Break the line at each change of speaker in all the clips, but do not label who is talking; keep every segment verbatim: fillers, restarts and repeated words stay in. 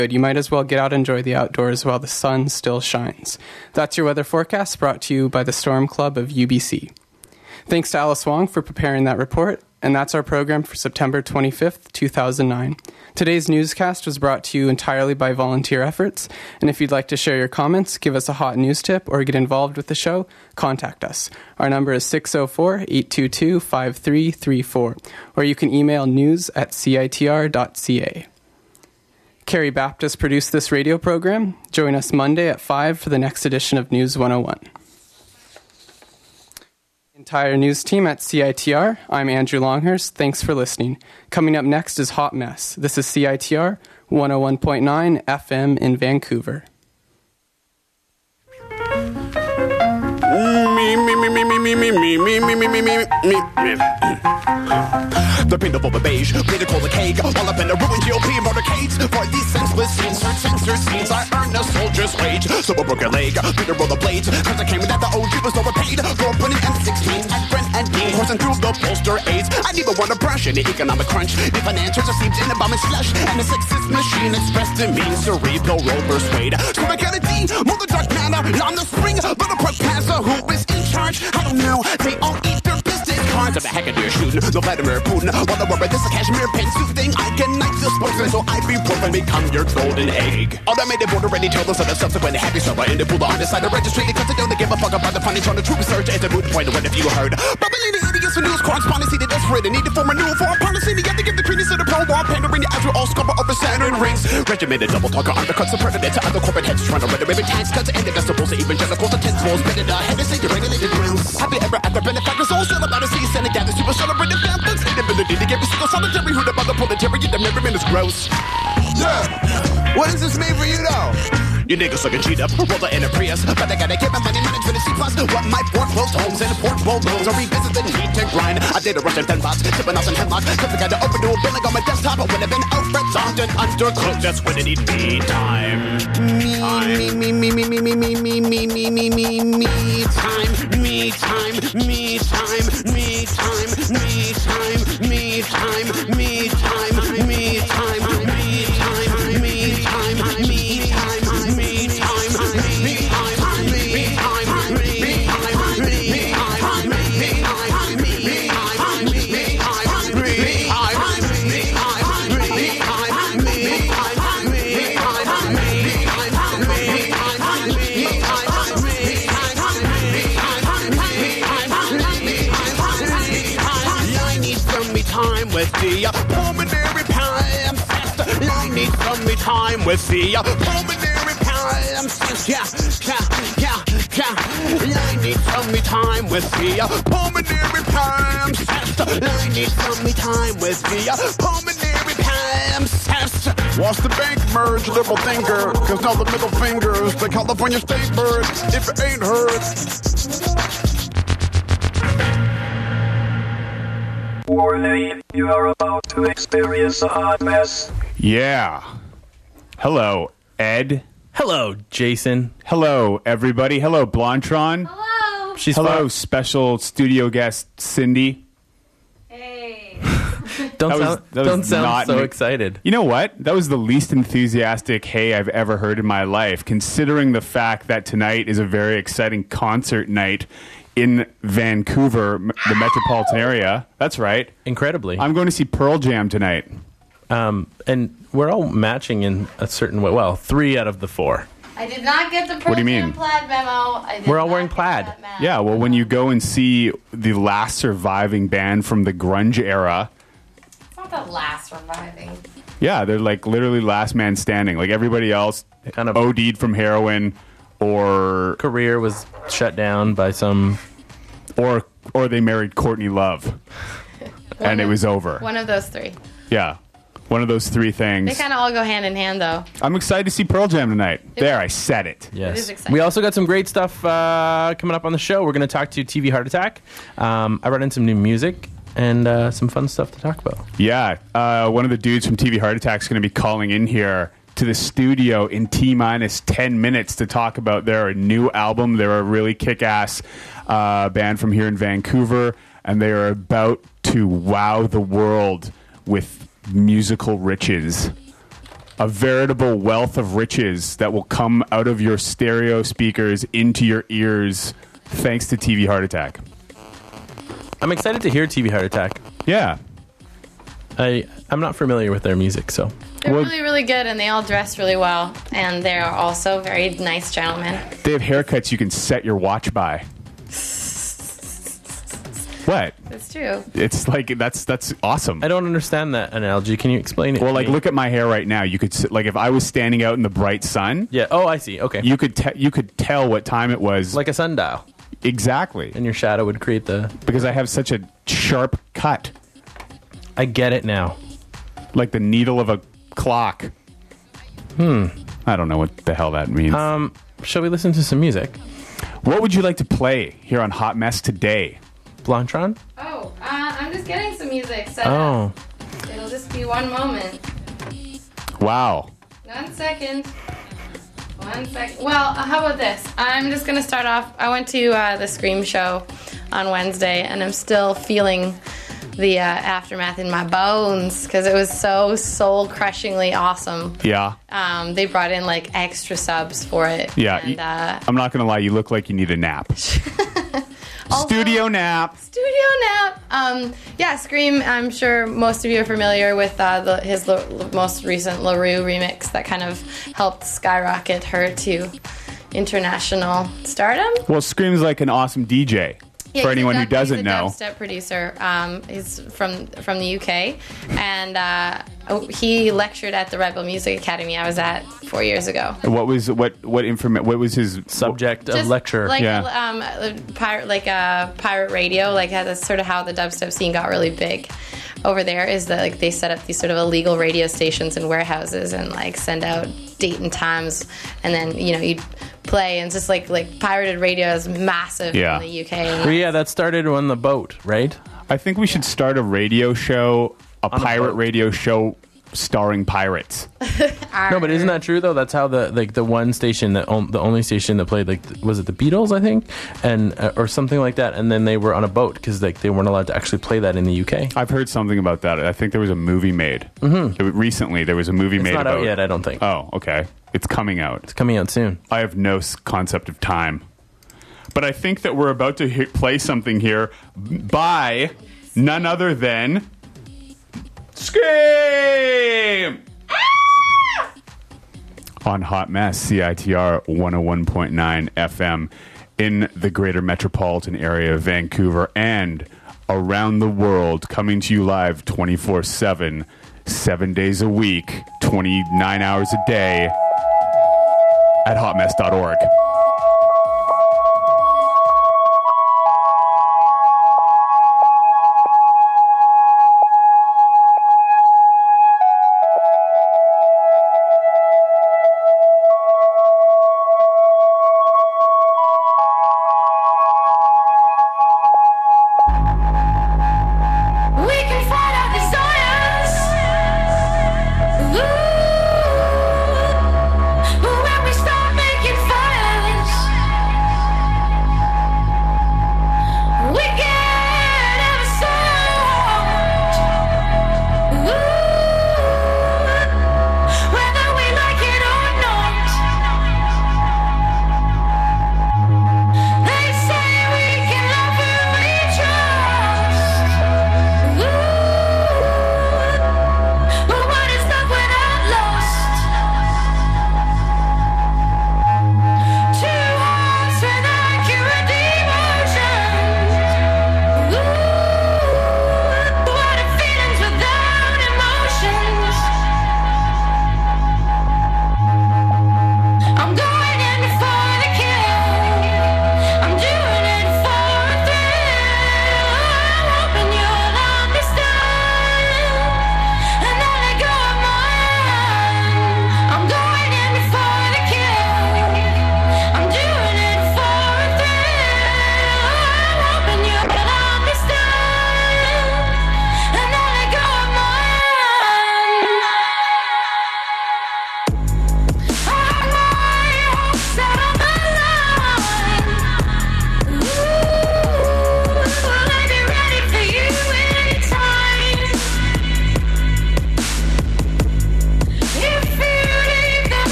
You might as well get out and enjoy the outdoors while the sun still shines. That's your weather forecast brought to you by the Storm Club of U B C. Thanks to Alice Wong for preparing that report, and that's our program for September twenty-fifth, two thousand nine. Today's newscast was brought to you entirely by volunteer efforts, and if you'd like to share your comments, give us a hot news tip, or get involved with the show, contact us. Our number is six oh four, eight two two, five three three four, or you can email news at c i t r dot c a. Carrie Baptist produced this radio program. Join us Monday at five for the next edition of News one oh one. Entire news team at C I T R, I'm Andrew Longhurst. Thanks for listening. Coming up next is Hot Mess. This is C I T R one oh one point nine F M in Vancouver.
Me, me, me, me, me, me, me, me, me, me, me, me, me, me. The paint of a beige, made to call a cake, all up in the ruined G O P motorcades. For these senseless scenes, search censor scenes, I earn a soldier's wage. So I broke a leg, through the roller blades, cause I came in that the O G was overpaid. Go up in an M sixteen, at Brent and Dean, coursing through the poster aids. I never want to brush any economic crunch. The financiers received in a bomb and slush, and the sexist machine expressed in me, cerebral roller suede. So I got a D, move the dark manner, on the spring, little professor who is in charge. I don't know, they all eat their business cards. I'm a hacker dude shooting, no Vladimir Putin. While the rubber, this is a cashmere pantsuit thing. I can knife the spokesman, so I be proof and become your golden egg. All that made it border ready, tell us of the subsequent happy server. In the pool, on the side of registry, because they don't give a fuck about the funny on the true research. It's a moot point of what if you heard. Bubbling the idiots for news correspondency, the desperate, and need to form a new foreign policy. They have to give the credence to the pro-war pandering as we're all scupper over Saturn rings. Regimented double talker undercuts the predator to other corporate heads trying to renovate tax cuts and the decibels to evangelicals to ten walls. Predator, head to say the regulated grounds. Happy ever after benefactors, all still about to see Senate gather super celebrated families. Ability to give a single solitary who the mother proletariat, the merriment is gross. Yeah, what is this made for you though? You niggas looking cheat up, roll in a Prius, but I gotta get my money management to C plus. What my foreclosed homes and portable loans are revisit the need to grind. I did a Russian ten box, tipping off some headlocks, cause I got to open new billing on my desktop. But when I've been out red zombed and undercooked, that's when I need me time. Me, me, me, me, me, me, me, me, me, me, me, me, me time, me time, me time, me time, me time, me time, me time, me time, me time, me time, me time. With the pulmonary palimpsest, I need some me time with the pulmonary palimpsest. Yeah, yeah, yeah, yeah. I need some me time with the pulmonary palimpsest. I need some me time with the pulmonary palimpsest. Watch the bank merge, liberal thinker, cause now the middle finger's the California state bird. If it ain't heard.
Warning, you are about to experience a hot mess.
Yeah. Hello, Ed.
Hello, Jason.
Hello, everybody. Hello, Blantron.
Hello.
She's
Hello,
fine.
special studio guest, Cindy.
Hey.
Don't
That was-
sound,
that was
don't sound
not
so
me.
excited.
You know what? That was the least enthusiastic hey I've ever heard in my life, considering the fact that tonight is a very exciting concert night in Vancouver, m- the metropolitan area. That's right.
Incredibly.
I'm going to see Pearl Jam tonight.
Um, and we're all matching in a certain way. Well, three out of the four.
I did not get the
What do you mean?
plaid memo. I did
We're all
not
wearing
get
plaid.
that memo.
Yeah, well, when you go and see the last surviving band from the grunge era,
It's not the last surviving.
yeah, they're like literally last man standing. Like everybody else
Kind of
O D'd from heroin or
career was shut down by some.
or or they married Courtney Love and it was over.
One of those three.
Yeah. One of those three
They
things.
kind of all go hand in hand, though.
I'm excited to see Pearl Jam tonight. There, I said it.
Yes.
is exciting.
We also got some great stuff uh, coming up on the show. We're going to talk to T V Heart Attack. Um, I brought in some new music and uh, some fun stuff to talk about.
Yeah. Uh, one of the dudes from T V Heart Attack is going to be calling in here to the studio in T minus ten minutes to talk about their new album. They're a really kick-ass uh, band from here in Vancouver, and they are about to wow the world with musical riches. a veritable wealth of riches that will come out of your stereo speakers into your ears thanks to T V Heart Attack.
I'm excited to hear T V Heart Attack.
Yeah.
I, I'm not familiar with their music, so.
They're
Well-
really, really good, and they all dress really well. And they are also very nice gentlemen.
They have haircuts you can set your watch by. What?
It's true.
It's like, that's that's awesome.
I don't understand that analogy. Can you explain it?
Well,
to
like,
me?
look at my hair right now. You could sit, like, if I was standing out in the bright sun,
Yeah. Oh, I see. Okay.
you could te- you could tell what time it was.
like a sundial,
exactly,
and your shadow would create the.
because I have such a sharp cut,
I get it now.
like the needle of a clock. Hmm. I don't know what the hell that means.
Um, shall we listen to some music?
What would you like to play here on Hot Mess today?
Blantron?
Oh, uh, I'm just getting some music set
Oh.
up. It'll just be one moment.
Wow.
One second. One second. Well, how about this? I'm just going to start off. I went to uh, the Scream show on Wednesday, and I'm still feeling the uh, aftermath in my bones because it was so soul-crushingly awesome.
Yeah.
Um, they brought in, like, extra subs for it.
Yeah.
And, uh,
I'm not going to lie. You look like you need a nap.
Also-
Studio nap.
Studio nap. Um, yeah, Scream. I'm sure most of you are familiar with uh, the, his lo- most recent LaRue remix that kind of helped skyrocket her to international stardom.
Well, Scream's like an awesome D J.
Yeah,
for
he's a
anyone who
dub-
doesn't
he's a
know.
dubstep producer. Um, he's from from the U K, and uh, oh, he lectured at the Red Bull Music Academy I was at four years ago.
What was what what informa- What was his
Subject of
Just
lecture.
like
Yeah.
um, uh, pirate, like uh, pirate radio, like that's sort of how the dubstep scene got really big over there. Is that like they set up these sort of illegal radio stations and warehouses and like send out date and times, and then you know you'd play and it's just like like pirated radio is massive
Yeah.
in the U K.
Well, yeah, that started on the boat, right?
I think we should start a radio show, a
On a
pirate
boat.
radio show starring pirates.
No, but isn't that true though? That's how the like the one station that on, the only station that played like th- was it the Beatles, I think, and uh, or something like that, and then they were on a boat because like they weren't allowed to actually play that in the U K.
I've heard something about that. I think there was a movie made. Mm-hmm. Recently, there was a movie
It's
made
not
about
out yet, I don't think.
Oh, okay. It's coming out.
It's coming out soon.
I have no s- concept of time. But I think that we're about to he- play something here by none other than Scream! On Hot Mess, C I T R one oh one point nine F M in the greater metropolitan area of Vancouver and around the world, coming to you live twenty-four seven, seven days a week, twenty-nine hours a day at hot mess dot org.
We can find our desires. Ooh, when we start making fire.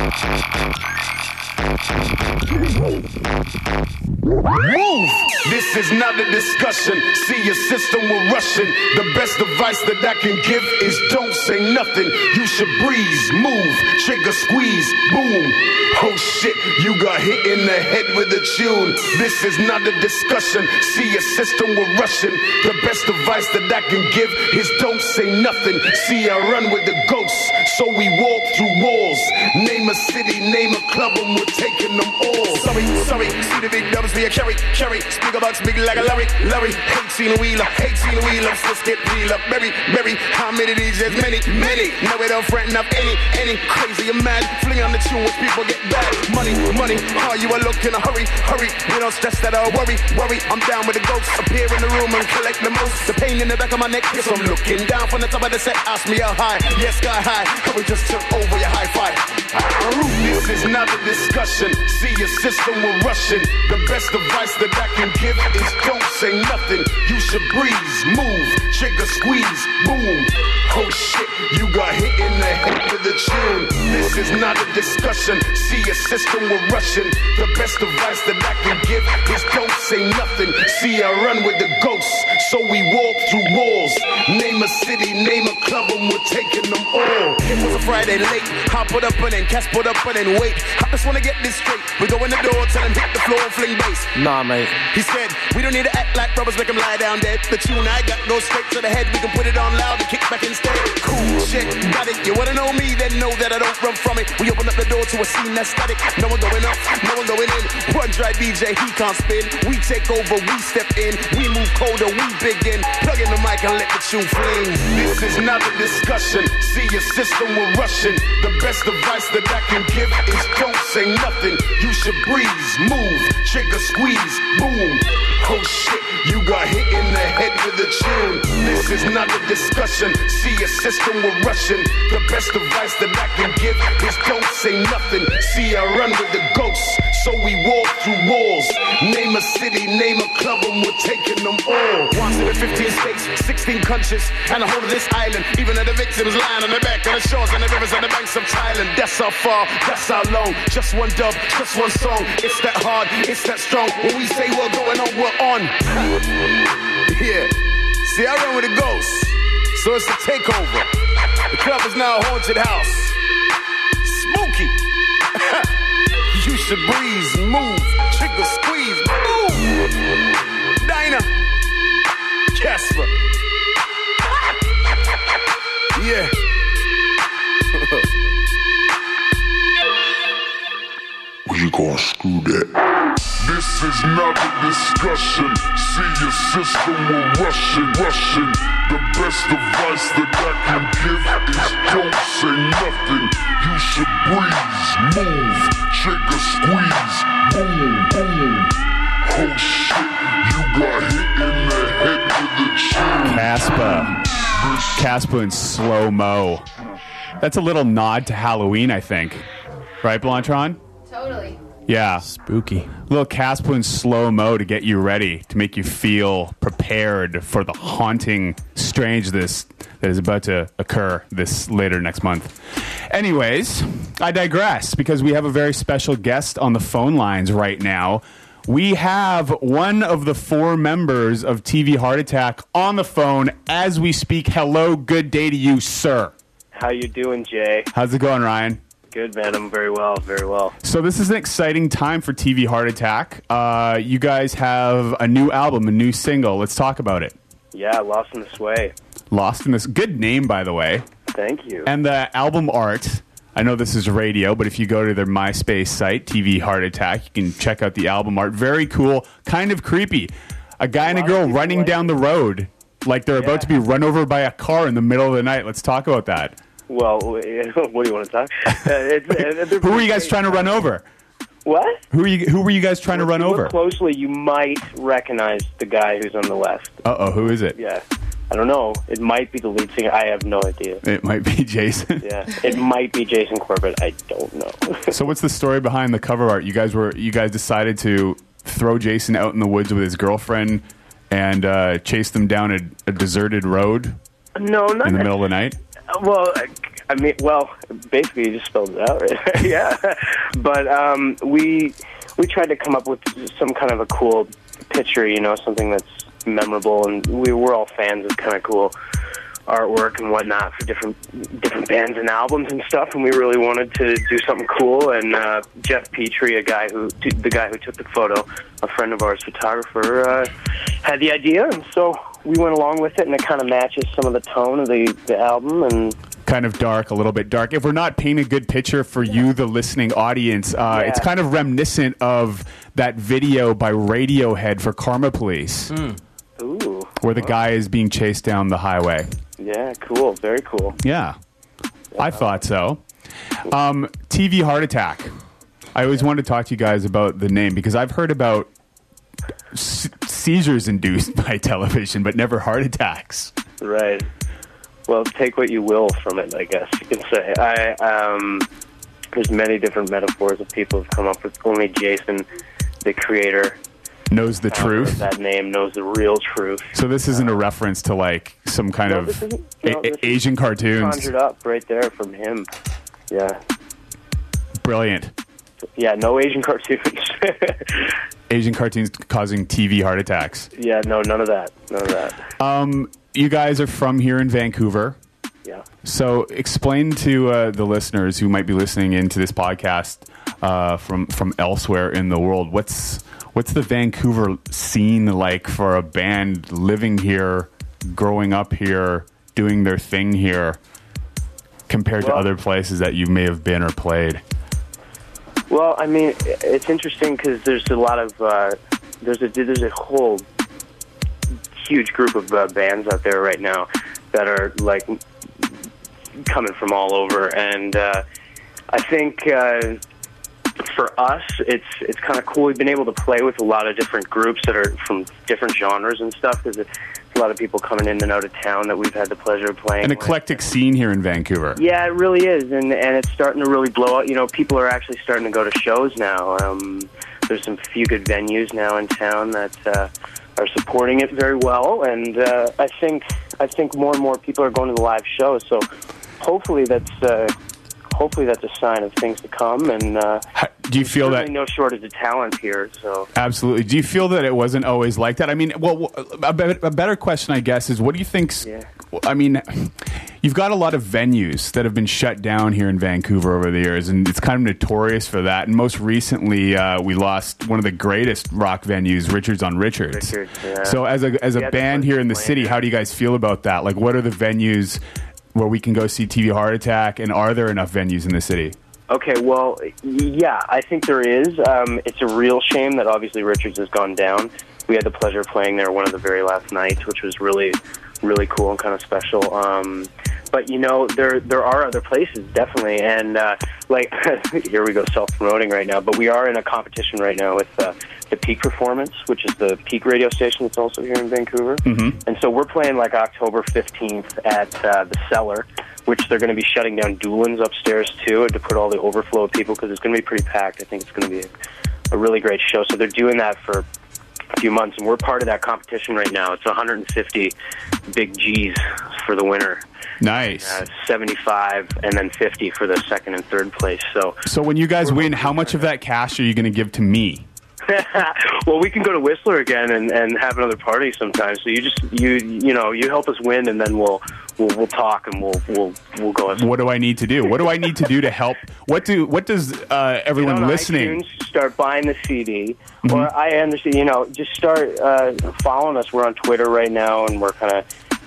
Move! This is not a discussion. See your system will rushing. The best advice that I can give is don't say nothing. You should breeze, move, trigger squeeze, boom. Oh shit, you got hit in the head with a tune. This is not a discussion. See your system will rushing. The best advice that I can give is don't say nothing. See I run with the ghosts, so we walk through walls. Name a city, name a club, and we're taking them all. Sorry, sorry, see the big dubs be a carry, carry. Speaker box big like a Larry, Larry. eighteen wheeler, eighteen wheeler, just get peel up. Berry, berry, how many these? There's many, many. No way don't frighten up any, any. Crazy and mad, fling on the tune when people get bad. Money, money, how you are looking, hurry, hurry. We don't stress that I worry, worry. I'm down with the ghosts, appear in the room and collect the most. The pain in the back of my neck, yes, I'm looking down from the top of the set. Ask me how high, yes, sky high. How we just took over your high five. This is not a discussion. See your system will rushing. The best advice that I can give is don't say nothing. You should breeze, move, trigger squeeze, boom. Oh shit, you got hit in the head with a tune. This is not a discussion. See your system will rushing. The best advice that I can give is don't say nothing. See I run with the ghosts, so we walk through walls. Name a city, name a club, and we're taking them all. It was a Friday late. I put up and then Cass put up and then wait. I just wanna get this straight. We go in the door, tell him hit the floor and fling bass.
Nah, mate.
He said, we don't need to act like brothers, make him lie down dead. The tune I got goes straight to the head. We can put it on loud and kick back instead. Cool shit, got it. You wanna know me, then know that I don't run from it. We open up the door to a scene that's static. No one going up, no one going in. One dry D J, he can't spin. We take over, we step in. We move colder, we begin. Plug in the mic and let the tune fling. This is not a discussion. See your system will rushing. The best advice that I can give is don't say nothing. You should breeze, move, trigger squeeze, boom. Oh shit, you got hit in the head with a tune. This is not a discussion. See your system will rushing. The best advice that I can give is don't say nothing. See I run with the ghosts, so we walk through walls. Name a city, name a club, and we're taking them all. Once in fifteen states, sixteen countries, and the whole of this island. Even the victims lying on the back of the shores and the rivers and the banks of Thailand. That's how far, that's how long. Just one dub, just one song. It's that hard, it's that strong. When we say we're going on, we're on. Yeah, see I run with the ghosts, so it's a takeover. The club is now a haunted house. Spooky. You should breeze, move, trigger, squeeze, move. Dinah, Casper. Yeah.
We gon' screw that. This is not a discussion. See your system will rushing, rushing. The best advice that I can give is don't say nothing. You should breeze, move, trigger, squeeze, boom, boom. Oh shit, you got hit in the head with a tune.
Casper. Casper in slow-mo. That's a little nod to Halloween, I think. Right, Blantron?
Totally.
Yeah.
Spooky.
Little Casper in slow-mo to get you ready, to make you feel prepared for the haunting strangeness that is about to occur this later next month. Anyways, I digress, because we have a very special guest on the phone lines right now. We have one of the four members of T V Heart Attack on the phone as we speak. Hello, good day to you, sir.
How you doing, Jay?
How's it going, Ryan?
Good, man. I'm very well, very well.
So this is an exciting time for T V Heart Attack. Uh, you guys have a new album, a new single. Let's talk about it.
Yeah, Lost in the Sway.
Lost in this. Good name, by the way.
Thank you.
And the album art. I know this is radio, but if you go to their MySpace site, T V Heart Attack, you can check out the album art. Very cool, kind of creepy. A guy and a girl running like down the road like they're yeah. about to be run over by a car in the middle of the night. Let's talk about that.
Well, what do you want to talk? Uh, it's, uh,
who were you guys trying to run over?
What?
Who are you? Who were you guys trying
well,
to run
if you
over?
Look closely, you might recognize the guy who's on the left.
Uh oh, who is it?
Yeah. I don't know. It might be the lead singer. I have no idea.
It might be Jason.
Yeah, it might be Jason Corbett. I don't know.
So, what's the story behind the cover art? You guys were you guys decided to throw Jason out in the woods with his girlfriend and uh, chase them down a, a deserted road.
No, not
in the middle of the night.
Well, I mean, well, basically you just spelled it out, right? Yeah. But um, we we tried to come up with some kind of a cool picture, you know, something that's memorable, and we were all fans of kind of cool artwork and whatnot for different different bands and albums and stuff, and we really wanted to do something cool. And uh, Jeff Petrie, a guy who the guy who took the photo, a friend of ours, photographer, uh, had the idea, and so we went along with it, and it kind of matches some of the tone of the, the album. And
kind of dark, a little bit dark. If we're not painting a good picture for yeah. you, the listening audience, uh, yeah. it's kind of reminiscent of that video by Radiohead for Karma Police,
mm. Ooh,
where the
wow.
guy is being chased down the highway.
Yeah, cool. Very cool.
Yeah, yeah. I thought so. Um, T V Heart Attack. I always wanted to talk to you guys about the name because I've heard about se- seizures induced by television, but never heart attacks.
Right. Well, take what you will from it, I guess you can say. I um, there's many different metaphors that people have come up with. Only Jason, the creator,
knows the truth.
That name knows the real truth.
So this isn't a reference to like some kind
no,
of
no,
a- Asian cartoons.
Conjured up right there from him. Yeah.
Brilliant.
Yeah, no Asian cartoons.
Asian cartoons causing T V heart attacks.
Yeah, no, none of that. None of that.
Um, you guys are from here in Vancouver.
Yeah.
So explain to uh, the listeners who might be listening into this podcast uh, from from elsewhere in the world, what's what's the Vancouver scene like for a band living here, growing up here, doing their thing here, compared well, to other places that you may have been or played?
Well, I mean, it's interesting because there's a lot of uh, there's a there's a whole huge group of uh, bands out there right now that are like coming from all over, and uh, I think uh, for us, it's it's kind of cool. We've been able to play with a lot of different groups that are from different genres and stuff. Because a lot of people coming in and out of town that we've had the pleasure of playing.
An eclectic
with.
scene here in Vancouver.
Yeah, it really is, and and it's starting to really blow out. You know, people are actually starting to go to shows now. Um, there's some few good venues now in town that uh, are supporting it very well, and uh, I think I think more and more people are going to the live shows. So hopefully that's. Uh, Hopefully that's a sign of things to come, and uh,
do you feel that
no shortage of talent here? So
absolutely. Do you feel that it wasn't always like that? I mean, well, a, be- a better question, I guess, is what do you think's?
Yeah.
I mean, you've got a lot of venues that have been shut down here in Vancouver over the years, and it's kind of notorious for that. And most recently, uh, we lost one of the greatest rock venues, Richards on Richards.
Richards yeah.
So, as a as a
yeah,
band here in the city, how do you guys feel about that? Like, what are the venues where we can go see T V Heart Attack, and are there enough venues in the city?
Okay, well, yeah, I think there is. Um, it's a real shame that obviously Richards has gone down. We had the pleasure of playing there one of the very last nights, which was really, really cool and kind of special. Um, but, you know, there there are other places, definitely. And, uh, like, here we go self-promoting right now, but we are in a competition right now with uh, the Peak Performance, which is the Peak radio station that's also here in Vancouver.
Mm-hmm.
And so we're playing, like, October fifteenth at uh, the Cellar, which they're going to be shutting down Doolin's upstairs, too, to put all the overflow of people, because it's going to be pretty packed. I think it's going to be a, a really great show. So they're doing that for a few months, and we're part of that competition right now. It's one hundred fifty big G's for the winner.
Nice.
Uh, seventy-five and then fifty for the second and third place. So,
so when you guys win, how much of that cash are you going to give to me?
Well, we can go to Whistler again and, and have another party sometime. So you just you you know you help us win, and then we'll we'll, we'll talk and we'll we'll we'll go.
What do I need to do? What do I need to do to help? What do what does uh, everyone
Get on
listening
iTunes, start buying the C D,
mm-hmm.
or I understand. You know, just start uh, following us. We're on Twitter right now, and we're kind of.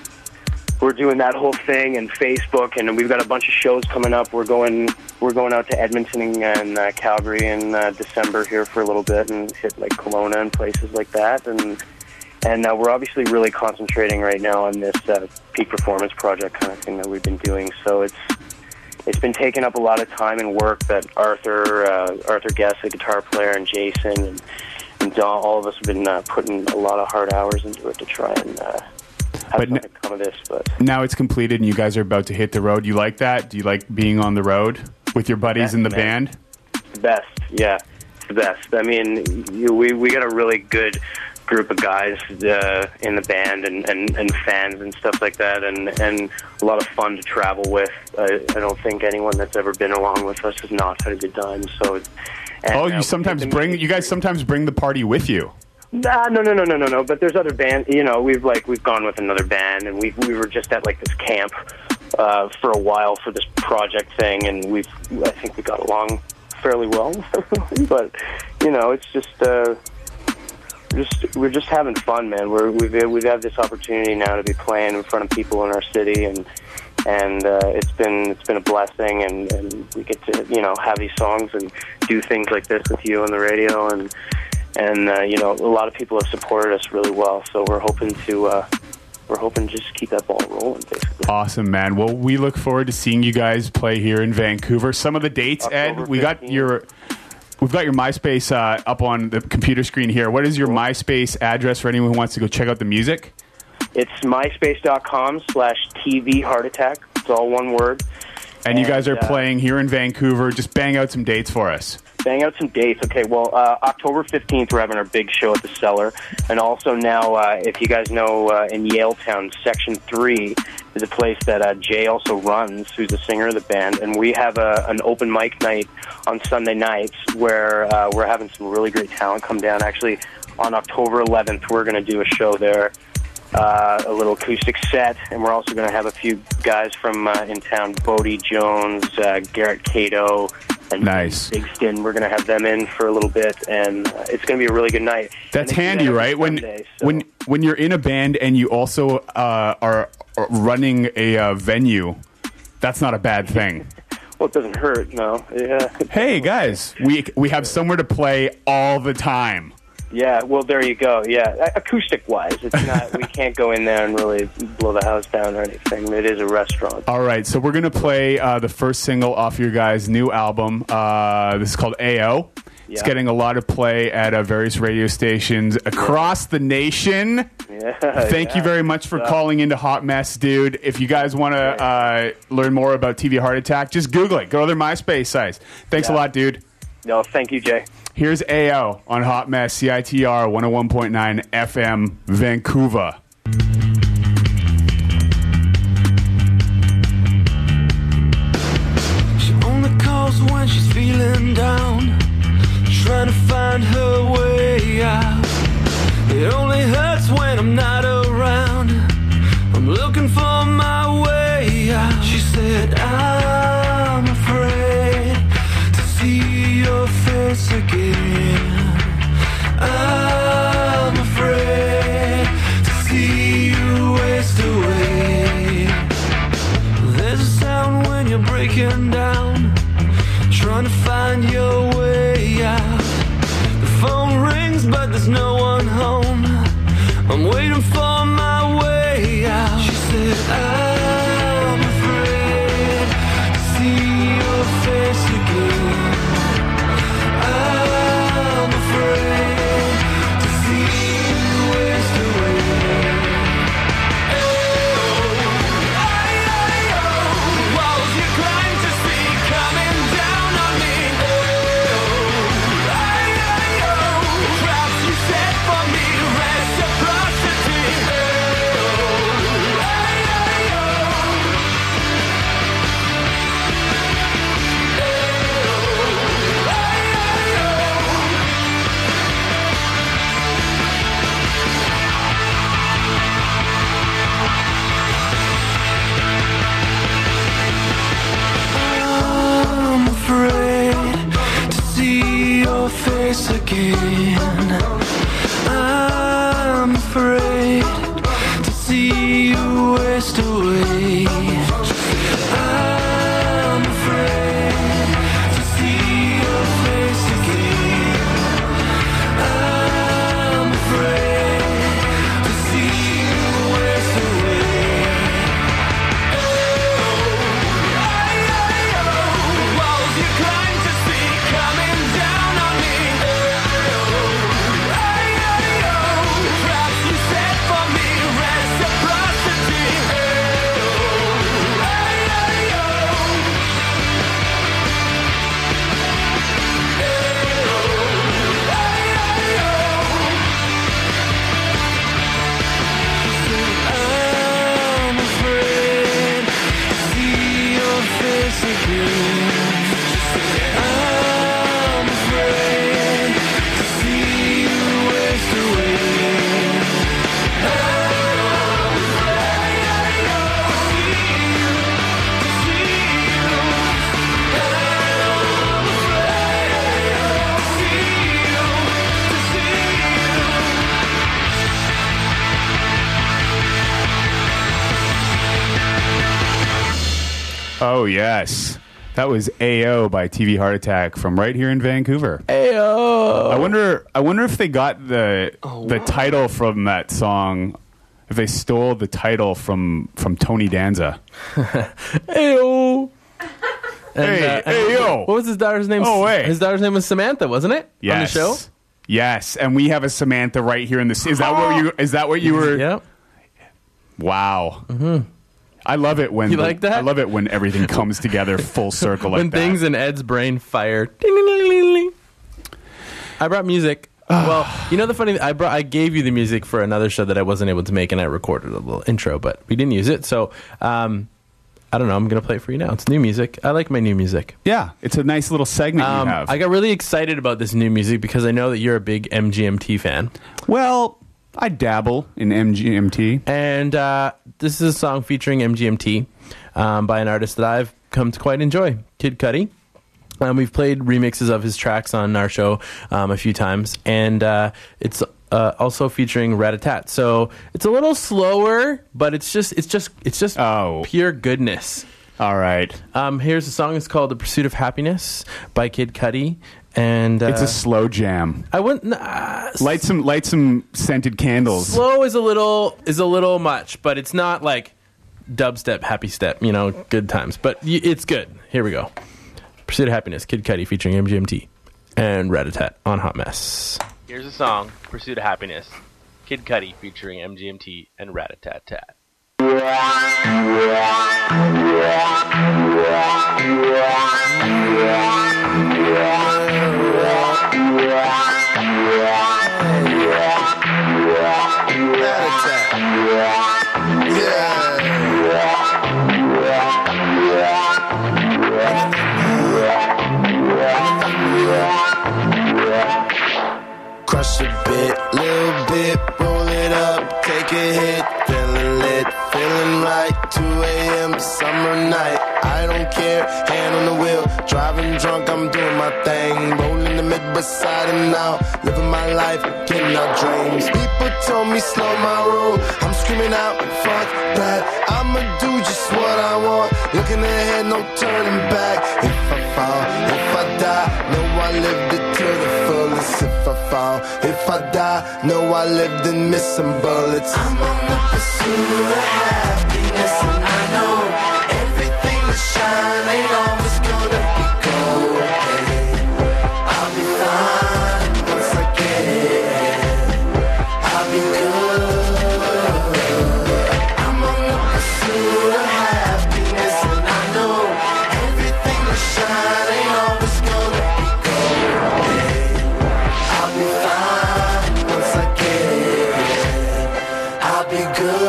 We're doing that whole thing, and Facebook, and we've got a bunch of shows coming up. We're going, we're going out to Edmonton and uh, Calgary in uh, December here for a little bit, and hit like Kelowna and places like that. And and uh, we're obviously really concentrating right now on this uh, Peak Performance project kind of thing that we've been doing. So it's it's been taking up a lot of time and work that Arthur, uh, Arthur Guest, the guitar player, and Jason and and Don, all of us have been uh, putting a lot of hard hours into it to try and. Uh,
But n-
come of this, but
now it's completed, and you guys are about to hit the road. You like that? Do you like being on the road with your buddies
best,
in the
man.
band?
The best, yeah, it's the best. I mean, you, we we got a really good group of guys uh, in the band and, and, and fans and stuff like that, and, and a lot of fun to travel with. I, I don't think anyone that's ever been along with us has not had a good time. So, and,
oh,
uh,
you sometimes bring you guys sometimes bring the party with you.
Nah, no, no, no, no, no, no. But there's other bands. You know, we've like we've gone with another band, and we we were just at like this camp uh, for a while for this project thing, and we've I think we got along fairly well. But you know, it's just. Uh, Just we're just having fun, man. We're, we've we've had this opportunity now to be playing in front of people in our city, and and uh, it's been it's been a blessing, and, and we get to you know have these songs and do things like this with you on the radio, and and uh, you know a lot of people have supported us really well. So we're hoping to uh, we're hoping to just keep that ball rolling, basically.
Awesome, man. Well, we look forward to seeing you guys play here in Vancouver. Some of the dates,
October
Ed. We got
fifteenth.
your. We've got your MySpace uh, up on the computer screen here. What is your MySpace address for anyone who wants to go check out the music?
It's myspace.com slash TV Heart Attack. It's all one word.
And, and you guys are
uh,
playing here in Vancouver. Just bang out some dates for us.
Bang out some dates. Okay, well, uh, October fifteenth, we're having our big show at the Cellar. And also now, uh, if you guys know, uh, in Yaletown, Section three is a place that uh, Jay also runs, who's the singer of the band. And we have a, an open mic night on Sunday nights where uh, we're having some really great talent come down. Actually, on October eleventh, we're going to do a show there, uh, a little acoustic set. And we're also going to have a few guys from uh, in town, Bodie Jones, uh, Garrett Cato, and
nice.
Bigston. We're going to have them in for a little bit, and uh, it's going to be a really good night.
That's
And they do
handy,
that every
right? When
Sunday, so-
when when you're in a band and you also uh, are, are running a uh, venue, that's not a bad thing.
Well, it doesn't hurt, no. Yeah.
Hey guys, we we have somewhere to play all the time.
Yeah, well, there you go. Yeah, acoustic-wise, it's not. We can't go in there and really blow the house down or anything. It is a restaurant.
All right, so we're gonna play uh, the first single off your guys' new album. Uh, this is called A O. It's
Yeah.
getting a lot of play at uh, various radio stations across the nation.
Yeah.
Thank
yeah.
you very much for
Yeah.
calling into Hot Mess, dude. If you guys want to uh, learn more about T V Heart Attack, just Google it. Go to their MySpace site. Thanks
Yeah.
a lot, dude.
No, thank you, Jay.
Here's A O on Hot Mess, C I T R one oh one point nine F M, Vancouver.
She only calls when she's feeling down, trying to find her way out. It only hurts when I'm not around. I'm looking for my way out. She said, I'm afraid to see your face again. I'm afraid to see you waste away. There's a sound when you're breaking down, trying to find your way out. The phone rings but there's no one home. I'm waiting for my way out. She said, I'm afraid to see your face again. I'm afraid to see you waste away. Oh, I, I, oh, walls you climb to see coming down on me. Oh, I, I, oh, traps you set for me, reciprocity. Oh, I, I, oh. I'm afraid to see your face again. I'm afraid to see you waste away. I'm afraid to see your face again. I'm afraid to see you waste away. Walls you climb to see coming down on me. Traps you set for me, reciprocity.
yes. That was A O by T V Heart Attack from right here in Vancouver.
A O.
I wonder I wonder if they got the
Oh,
the
wow.
title from that song, if they stole the title from from Tony Danza.
A O.
Hey, hey, yo.
What was his daughter's name?
Oh, hey.
His daughter's name was Samantha, wasn't it?
Yes.
On the show?
Yes, and we have a Samantha right here in the. Is that what you? Is that what you were?
Yep.
Wow. Mm-hmm. I love it when
You
the-
like that?
I love it when everything comes together full circle like
when
that.
things in Ed's brain fire. Ding, ding, ding, ding, ding. I brought music. Well, you know the funny. I brought. I gave you the music for another show that I wasn't able to make, and I recorded a little intro, but we didn't use it. So um, I don't know. I'm gonna play it for you now. It's new music. I like my new music.
Yeah, it's a nice little segment
Um,
you have.
I got really excited about this new music because I know that you're a big M G M T fan.
Well, I dabble in M G M T.
And uh, this is a song featuring M G M T um, by an artist that I've come to quite enjoy, Kid Cudi. Um, we've played remixes of his tracks on our show um, a few times, and uh, it's uh, also featuring Rat-a-tat. So it's a little slower, but it's just it's just it's just
oh.
pure goodness.
All right.
Um, here's a song. It's called "The Pursuit of Happiness" by Kid Cudi, and uh,
It's a slow jam.
I wouldn't uh,
Light some light some scented candles.
Slow is a little is a little much, but it's not like dubstep, happy step, you know, good times. But y- it's good. Here we go. Pursuit of Happiness, Kid Cudi featuring M G M T and Rat-a-tat on Hot Mess. Here's a song, Pursuit of Happiness, Kid Cudi featuring M G M T and Rat-a-tat-tat.
Crush a bit, little bit, roll it up, take a hit, feeling lit, feeling right, two a.m. summer night, I don't care, hand on the wheel, driving drunk, I'm doing my thing, rolling the mid beside and now, living my life, getting out dreams, people told me slow my roll, I'm screaming out, fuck that, I'ma do just what I want, looking ahead, no turning back, if I fall, if I die, know I lived it to the fullest, if I fall, if I die, know I lived and missed some bullets. I'm on the pursuit of happiness, and I know everything that shine ain't always gonna be gold. I'll be fine once I get it. I'll be good. I'm on the pursuit of happiness, and I know everything that shine ain't always gonna be gold. I'll be fine once I get it. I'll be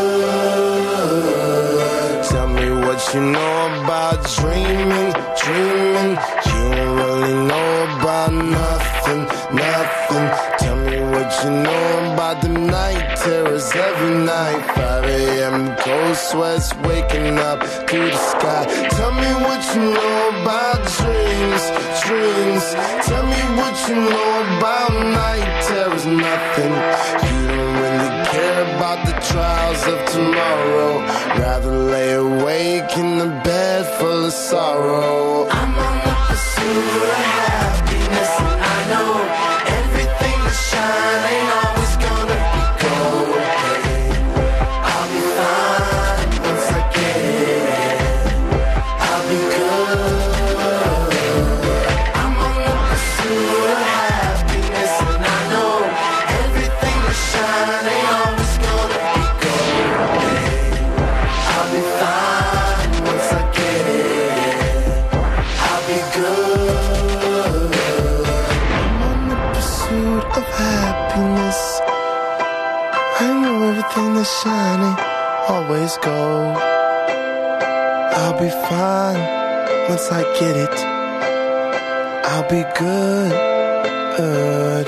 good. Tell me what you know about dreaming, dreaming. You don't really know about nothing, nothing. Tell me what you know about the night terrors every night. five a.m. cold sweats waking up to the sky. Tell me what you know about dreams, dreams. Tell me what you know about night terrors, nothing. You don't really care about the trials of tomorrow. Rather lay awake in the bed full of sorrow. I'm on the pursuit of happiness, and I know everything that shine ain't always gonna be gold. I'll be fine once I get it. I'll be good. I'm on the pursuit of happiness, and I know everything that shine ain't always gonna be gold. I'll be fine once I get it. I'll be good. I'm on the pursuit of happiness. I know everything that's shining always gold. I'll be fine once I get it. I'll be good. good.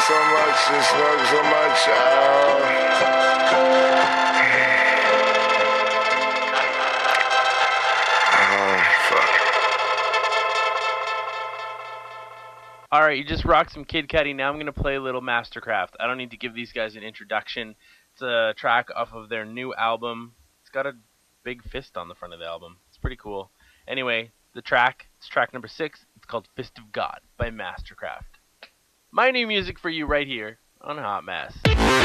so much, you smoke so much.
All right, you just rocked some Kid Cudi. Now I'm going to play a little Mastercraft. I don't need to give these guys an introduction. It's a track off of their new album. It's got a big fist on the front of the album. It's pretty cool. Anyway, the track, it's track number six. It's called Fist of God by Mastercraft. My new music for you right here on Hot Mess.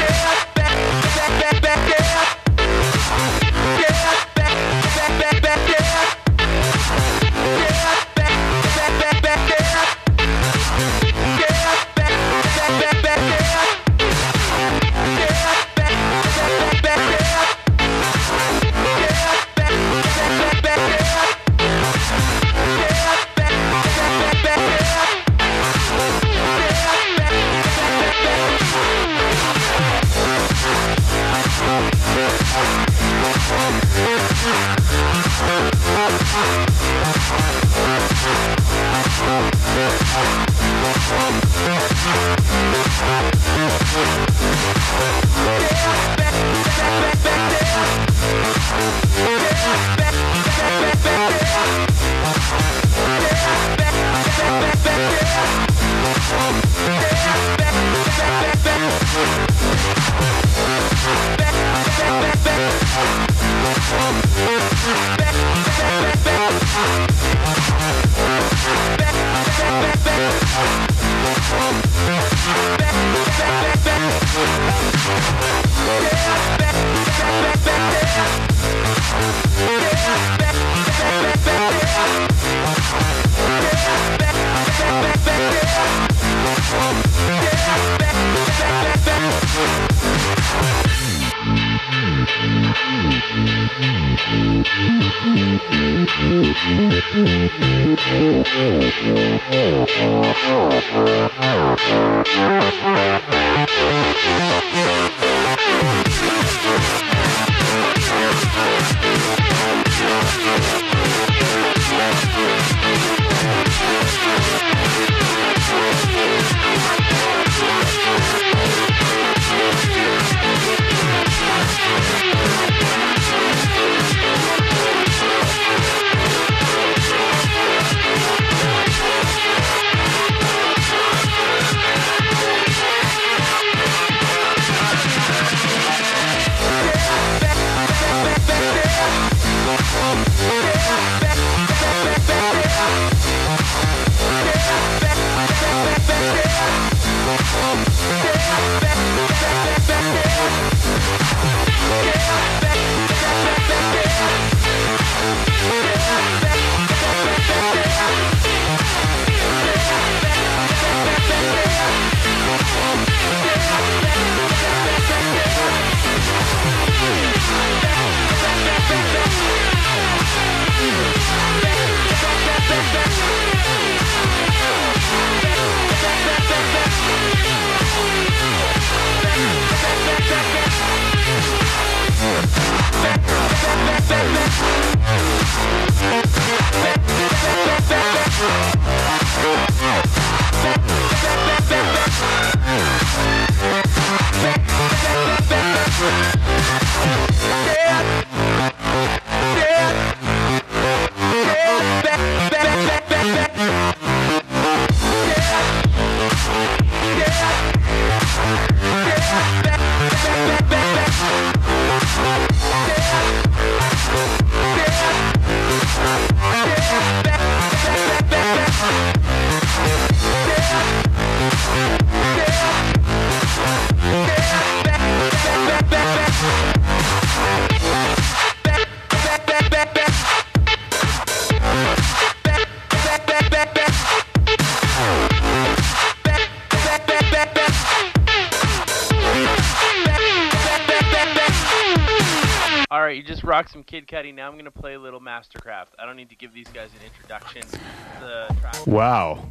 Some Kid Cudi. Now I'm going to play a little Mastercraft. I don't need to give these guys an introduction. The track
wow.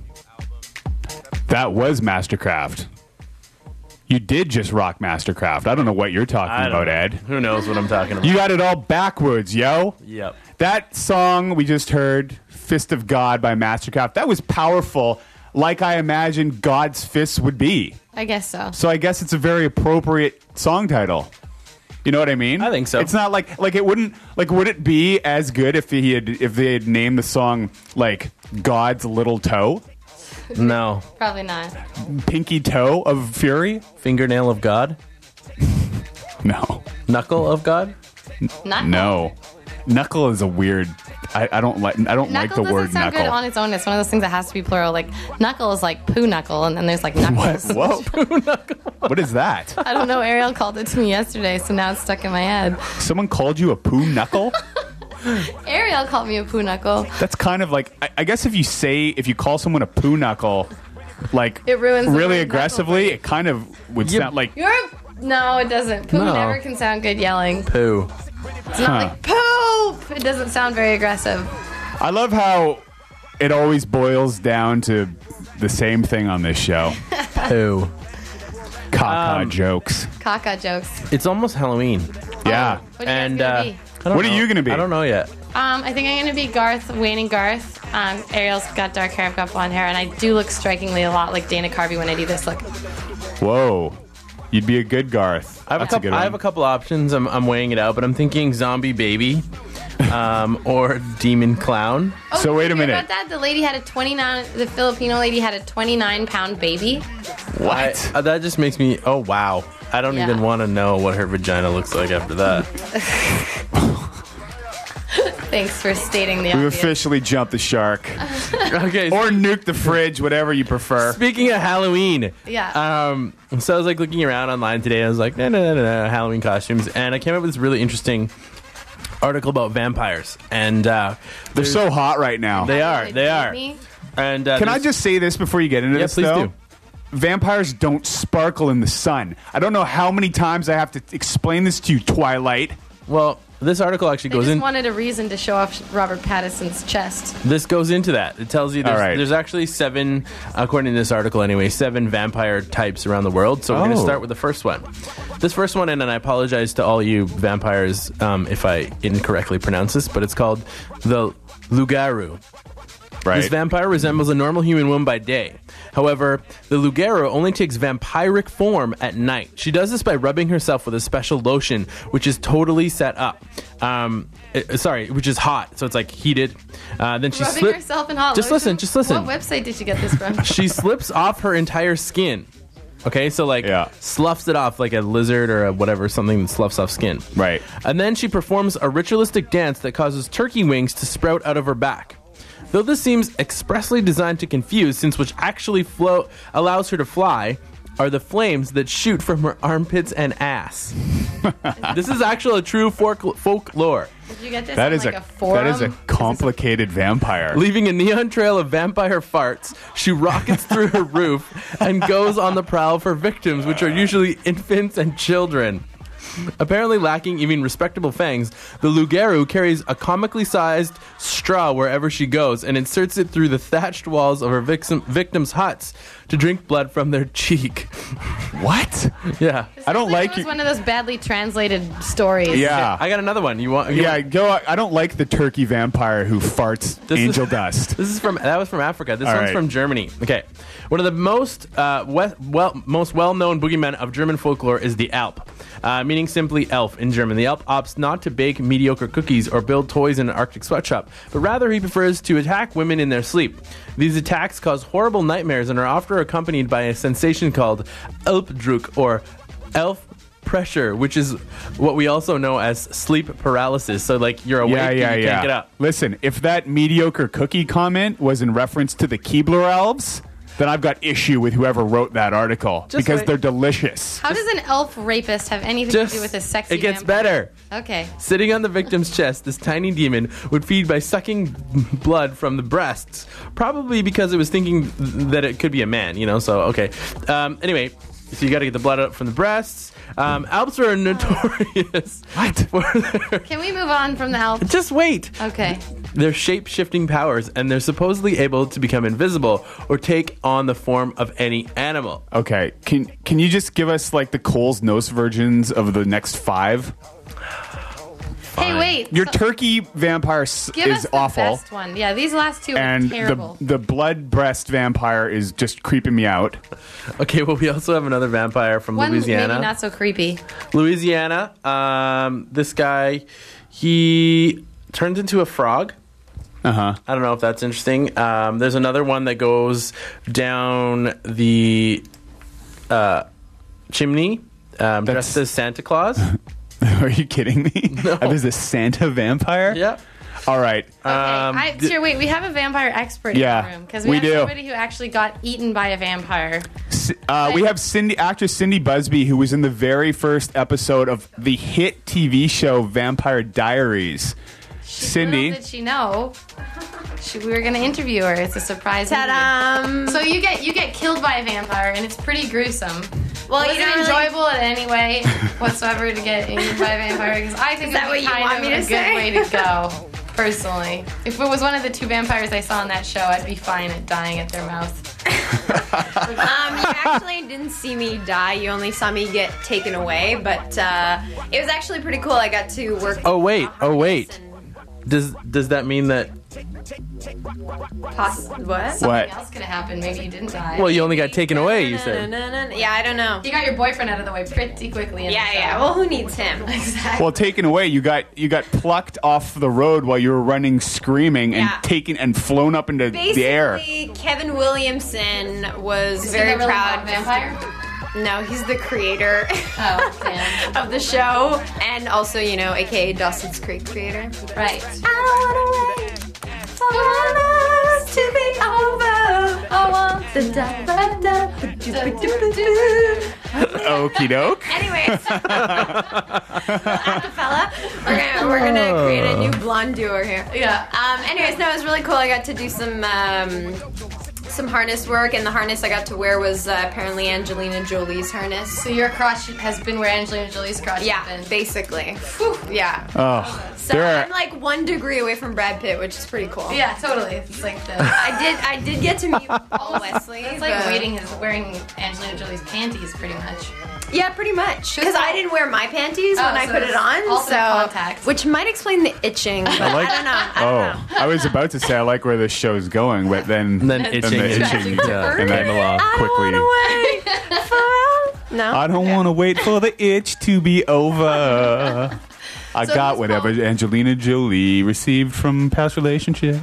That was Mastercraft. You did just rock Mastercraft. I don't know what you're talking about, know. Ed.
Who knows what I'm talking about?
You got it all backwards, yo.
Yep.
That song we just heard, Fist of God by Mastercraft, that was powerful. like I imagine God's fists would be.
I guess so.
So I guess it's a very appropriate song title. You know what I mean?
I think so.
It's not like like it wouldn't like would it be as good if he had if they had named the song like God's Little Toe?
No.
Probably not.
Pinky Toe of Fury?
Fingernail of God?
No.
Knuckle of God?
Knuckle?
No. Knuckle is a weird. I, I don't like. I don't like
Knuckle
the word
doesn't sound
knuckle.
good on its own. It's one of those things that has to be plural. Like knuckle is like poo knuckle, and then there's like knuckles.
What? Whoa. What is that?
I don't know. Ariel called it to me yesterday, so now it's stuck in my head.
Someone called you a poo knuckle?
Ariel called me a poo knuckle.
That's kind of like. I, I guess if you say if you call someone a poo knuckle, like
It ruins the
really
word
aggressively, it kind of would
You-
sound like.
You're no, it doesn't. Poo
No.
never can sound good yelling.
Poo.
It's not like poop. It doesn't sound very aggressive.
I love how it always boils down to the same thing on this show.
Poo.
Caca
Um,
jokes.
Caca jokes.
It's almost Halloween.
Yeah.
What are you guys
And
gonna
uh,
be?
I don't
What are
know.
you gonna be?
I don't know yet.
Um, I think I'm gonna be Garth, Wayne and Garth. Um, Ariel's got dark hair, I've got blonde hair, and I do look strikingly a lot like Dana Carvey when I do this look.
Whoa. You'd be a good Garth.
I have,
That's
a
a good
couple,
one.
I have a couple options. I'm, I'm weighing it out, but I'm thinking zombie baby um, or demon clown.
Oh,
So wait
did
a
you hear
minute.
About that, the lady had a twenty-nine. The Filipino lady had a twenty-nine pound baby.
What?
I- uh, that just makes me. Oh wow! I don't
Yeah.
even want to know what her vagina looks like after that.
Thanks for stating the
We've
obvious.
officially jumped the shark.
Okay.
Or nuke the fridge, whatever you prefer.
Speaking of Halloween,
Yeah.
um, so I was like looking around online today. And I was like, no, no, no, no, no, Halloween costumes, and I came up with this really interesting article about vampires, and uh,
They're so hot right now.
they are,
Like,
they
beat
are.
me?
And uh,
Can I
there's-
just say this before you get into
Yeah,
this,
please
though?
do.
Vampires don't sparkle in the sun. I don't know how many times I have to explain this to you, Twilight.
Well, this article actually
They
goes
just
in.
wanted a reason to show off Robert Pattinson's chest.
This goes into that. It tells you there's,
All right.
there's actually seven, according to this article anyway, seven vampire types around the world. So we're going to
Oh.
start with the first one. This first one, and, and I apologize to all you vampires um, if I incorrectly pronounce this, but it's called the Lugaru.
Right.
This vampire resembles a normal human woman by day. However, the Lugaro only takes vampiric form at night. She does this by rubbing herself with a special lotion, which is totally set up. Um, uh, sorry, which is hot, so it's like heated. Uh, then she
Rubbing
slip-
herself in hot
Just
lotion?
listen, just listen.
What website did you get this from?
She slips off her entire skin. Okay, so like
Yeah.
sloughs it off like a lizard or a whatever, something that sloughs off skin.
Right.
And then she performs a ritualistic dance that causes turkey wings to sprout out of her back. Though this seems expressly designed to confuse, since which actually flow allows her to fly are the flames that shoot from her armpits and ass. This is actually a true folk- folklore.
Did you get this
That
on
is
like
a,
a, forum?
that is a complicated vampire.
Leaving a neon trail of vampire farts, she rockets through her roof and goes on the prowl for victims, which are usually infants and children. Apparently lacking even respectable fangs, the Lugaru carries a comically sized straw wherever she goes and inserts it through the thatched walls of her victim, victims' huts to drink blood from their cheek.
What?
Yeah.
I don't like
It was
you.
one of those badly translated stories.
Yeah.
I got another one. You want? You
Yeah,
want-
go. I don't like the turkey vampire who farts
This is-
angel dust.
This is from that was from Africa. This
All
one's
right.
from Germany. Okay, one of the most uh, we- well most well known boogeymen of German folklore is the Alp, uh, meaning simply elf in German. The Alp opts not to bake mediocre cookies or build toys in an Arctic sweatshop, but rather he prefers to attack women in their sleep. These attacks cause horrible nightmares and are often accompanied by a sensation called Alpdruck or elf pressure, which is what we also know as sleep paralysis. So like you're awake
Yeah, yeah,
and you
yeah.
can't get up.
Listen, if that mediocre cookie comment was in reference to the Keebler elves, then I've got issue with whoever wrote that article
Just
because
wait.
they're delicious.
How does an elf rapist have anything
Just-
to do with a sexy
it gets
vampire?
better.
Okay.
Sitting on the victim's chest, this tiny demon would feed by sucking blood from the breasts, probably because it was thinking that it could be a man, you know, so, okay. Um, anyway, so you gotta get the blood out from the breasts. Um, Alps are notorious.
What?
For their,
Can we move on from the elf?
just wait.
Okay.
Their shape-shifting powers, and they're supposedly able to become invisible or take on the form of any animal.
Okay, can can you just give us like the Cole's Nose versions of the next five?
Hey, wait.
Your
so-
turkey vampire s-
Give us
is
the
awful.
best one. Yeah, these last two
And
are terrible.
the the blood breast vampire is just creeping me out.
Okay, well, we also have another vampire from
one
Louisiana.
maybe not so creepy.
Louisiana. Um, this guy, he turns into a frog.
Uh huh.
I don't know if that's interesting. Um, there's another one that goes down the uh, chimney, um, dressed as Santa Claus.
Are you kidding me? No. There's a Santa vampire?
Yeah.
All right.
Okay, I, sure, wait, we have a vampire expert
Yeah,
in the room because we,
we
have
do.
somebody who actually got eaten by a vampire.
Uh, we have Cindy, actress Cindy Busby, who was in the very first episode of the hit T V show Vampire Diaries. Cindy.
Little did she know? She, we were going to interview her. It's a surprise.
Ta-da!
interview. So you get you get killed by a vampire, and it's pretty gruesome.
Well,
was
you
it
don't really-
enjoyable in any way whatsoever to get eaten by a vampire? Because I think
Is that
it'd be
what you
kind
want
of
me to
a
say?
good way to go. Personally, if it was one of the two vampires I saw on that show, I'd be fine at dying at their mouth.
Um, you actually didn't see me die. You only saw me get taken away. But uh, it was actually pretty cool. I got to work.
Oh wait, oh wait. Does does that mean that?
Poss- what?
Something else could have happened. Maybe you didn't die.
Well, you only got taken away. You said.
Yeah, I don't know.
You got your boyfriend out of the way pretty quickly. In
Yeah,
the show.
yeah. Well, who needs him?
Exactly.
Well, taken away. You got you got plucked off the road while you were running, screaming, and
Yeah.
taken and flown up into the air.
Basically, Kevin Williamson was
Is he
very
the really
proud.
hot vampire?
No, he's the creator
Oh, damn.
of the show, and also, you know, A K A Dawson's Creek creator.
Right.
I don't wanna wait for us to be over. I want the da da da da da da.
Okie doke.
Anyways, acapella. We're gonna we're gonna create a new blonde duo here.
Yeah.
Um. Anyways, no, it was really cool. I got to do some um, some harness work, and the harness I got to wear was uh, apparently Angelina Jolie's harness.
So your crotch has been where Angelina Jolie's crotch
Yeah,
has been.
basically. Yeah.
Oh,
So
there are-
I'm like one degree away from Brad Pitt, which is pretty cool.
Yeah, totally. It's like the.
I did I did get to meet Paul Wesley.
It's like
but-
waiting his wearing Angelina Jolie's panties, pretty much.
Yeah, pretty much. Because I didn't wear my panties
Oh,
when I
so
put it
it's
on,
alternate
so
contacts.
which might explain the itching. But I,
like-
don't know. I don't know.
Oh, I was about to say I like where this show's going, but then
And then itching,
the
itching, yeah,
and then
came along.
quickly.
No.
I don't want to wait for the itch to be over. I
So
got
who's
whatever Angelina Jolie received from past relationship.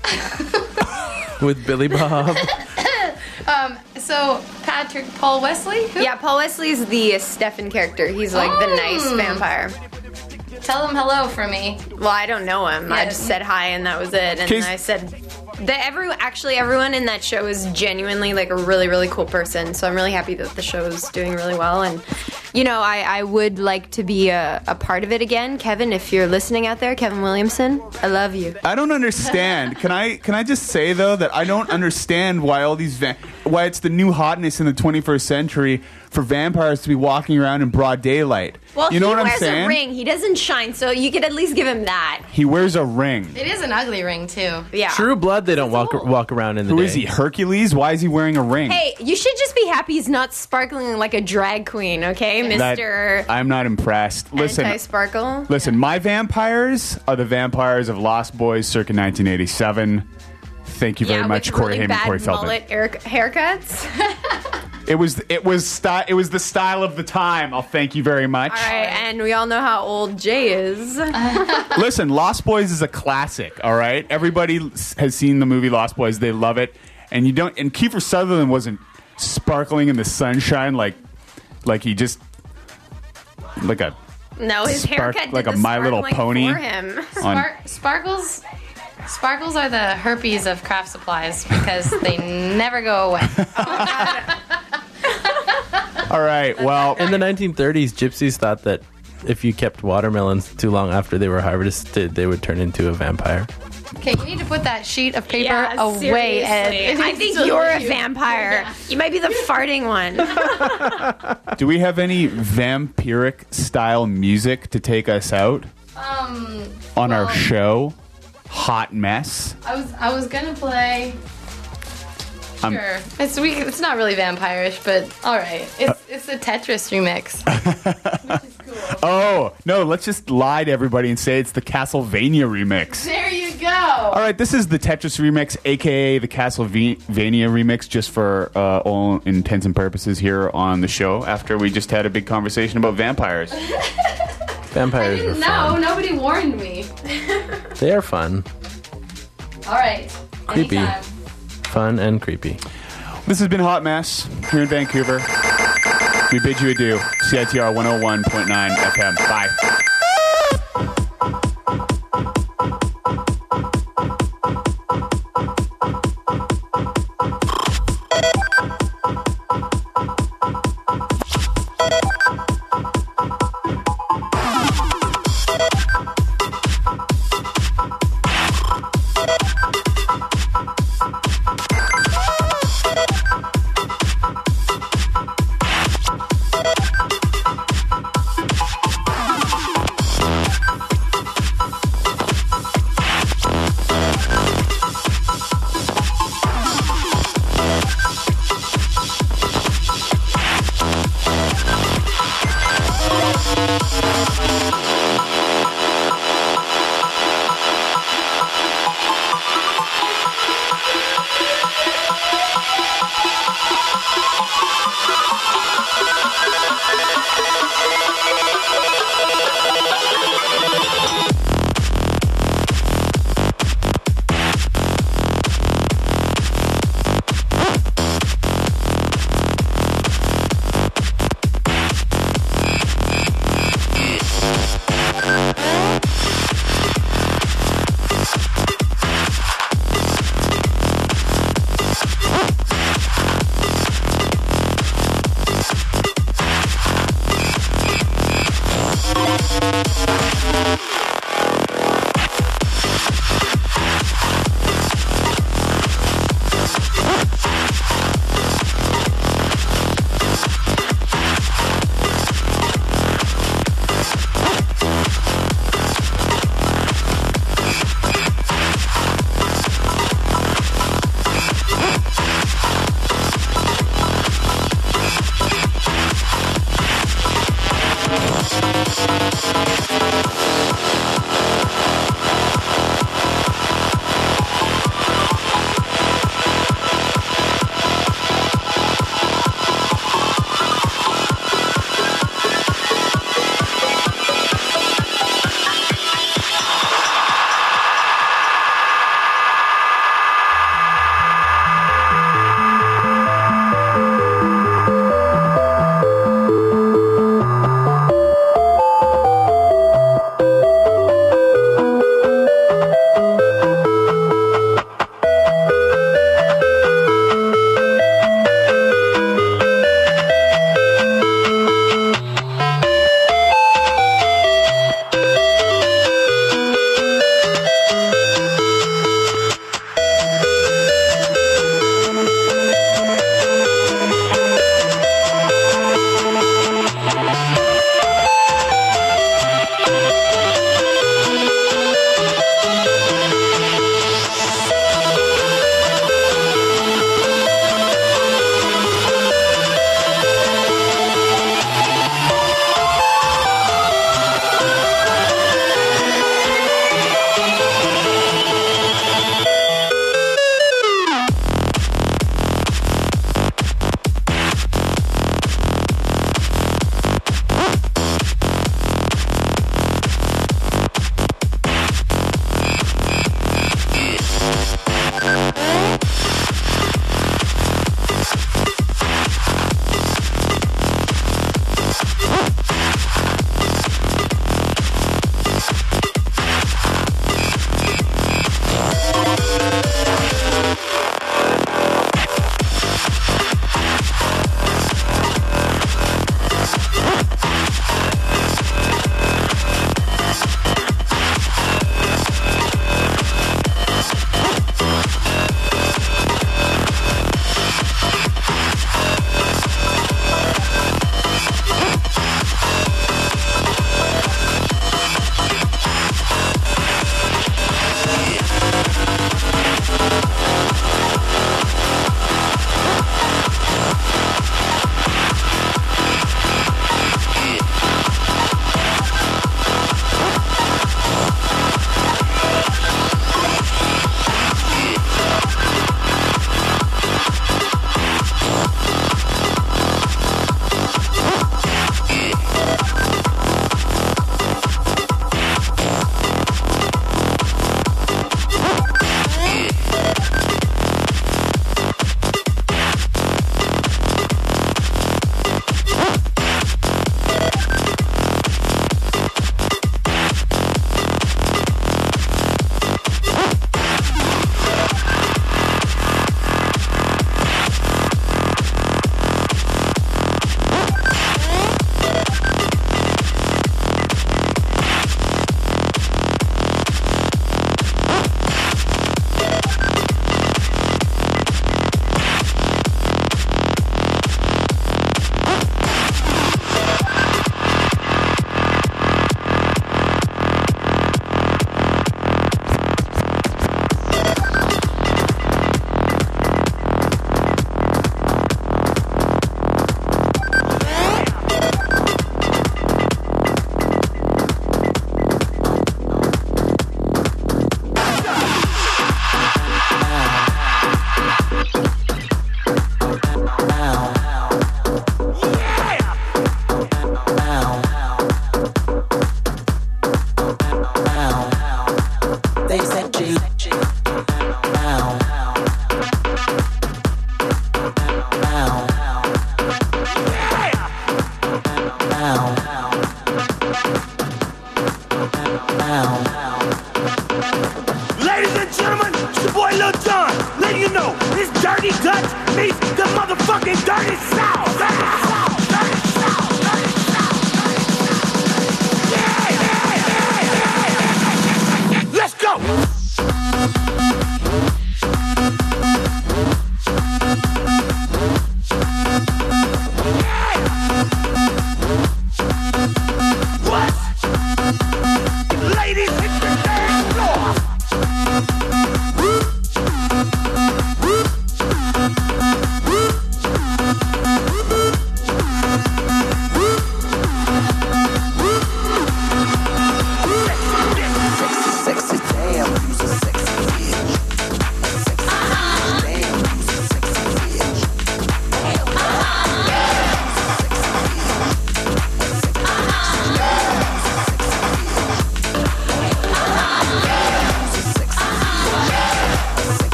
With Billy Bob.
Um. So Patrick Paul Wesley. Who?
Yeah, Paul Wesley is the Stefan character. He's like the nice
Mm.
vampire.
Tell him hello for me.
Well, I don't know him. I
Yeah.
just said hi, and that was it. And
Case-
I said that every actually everyone in that show is genuinely like a really really cool person. So I'm really happy that the show is doing really well. And you know, I, I would like to be a, a part of it again, Kevin. If you're listening out there, Kevin Williamson, I love you.
I don't understand. Can I can I just say though that I don't understand why all these va- why it's the new hotness in the twenty-first century for vampires to be walking around in broad daylight.
Well,
you know
he
what I'm
wears
saying?
a ring. He doesn't shine, so you could at least give him that.
He wears a ring.
It is an ugly ring too.
Yeah.
True Blood, they don't walk walk around in the
Who
day.
is he? Hercules? Why is he wearing a ring?
Hey, you should just be happy he's not sparkling like a drag queen, okay,
That-
Mister
I'm not impressed. Listen,
Anti-Sparkle?
listen. My vampires are the vampires of Lost Boys, circa nineteen eighty-seven. Thank you very
yeah,
much,
with
Corey
really
Haim,
bad
Corey Feldman.
mullet hair- haircuts.
It was it was sty- it was the style of the time. I'll thank you very much.
All right, and we all know how old Jay is.
Listen, Lost Boys is a classic. All right, everybody s- has seen the movie Lost Boys. They love it, and you don't. And Kiefer Sutherland wasn't sparkling in the sunshine like like he just like a
No, his
Spark-
haircut did
like a
the
My Little
sparkling
Pony
for him.
on.
Spar- sparkles. Sparkles are the herpes of craft supplies because they never go away.
All right, well,
In the nineteen thirties, gypsies thought that if you kept watermelons too long after they were harvested, they would turn into a vampire.
Okay, you need to put that sheet of paper
Yeah,
away, Ed.
seriously. I think you're a vampire. You might be the farting one.
do we have any vampiric style music to take us out
Um,
on our
well,
show? Hot Mess.
I was I was gonna play.
Um,
Sure, it's we. It's not really vampirish, but all right. It's it's a Tetris remix.
Oh, no, let's just lie to everybody and say it's the Castlevania remix.
There you go.
All right, this is the Tetris remix, a k a the Castlevania remix, just for uh, all intents and purposes here on the show, after we just had a big conversation about vampires.
Vampires
I
are
didn't
fun.
know. Nobody warned me.
They are fun.
All right.
Creepy.
Anytime.
Fun and creepy.
This has been Hot Mess here in Vancouver. We bid you adieu. C I T R one oh one point nine F M. Bye.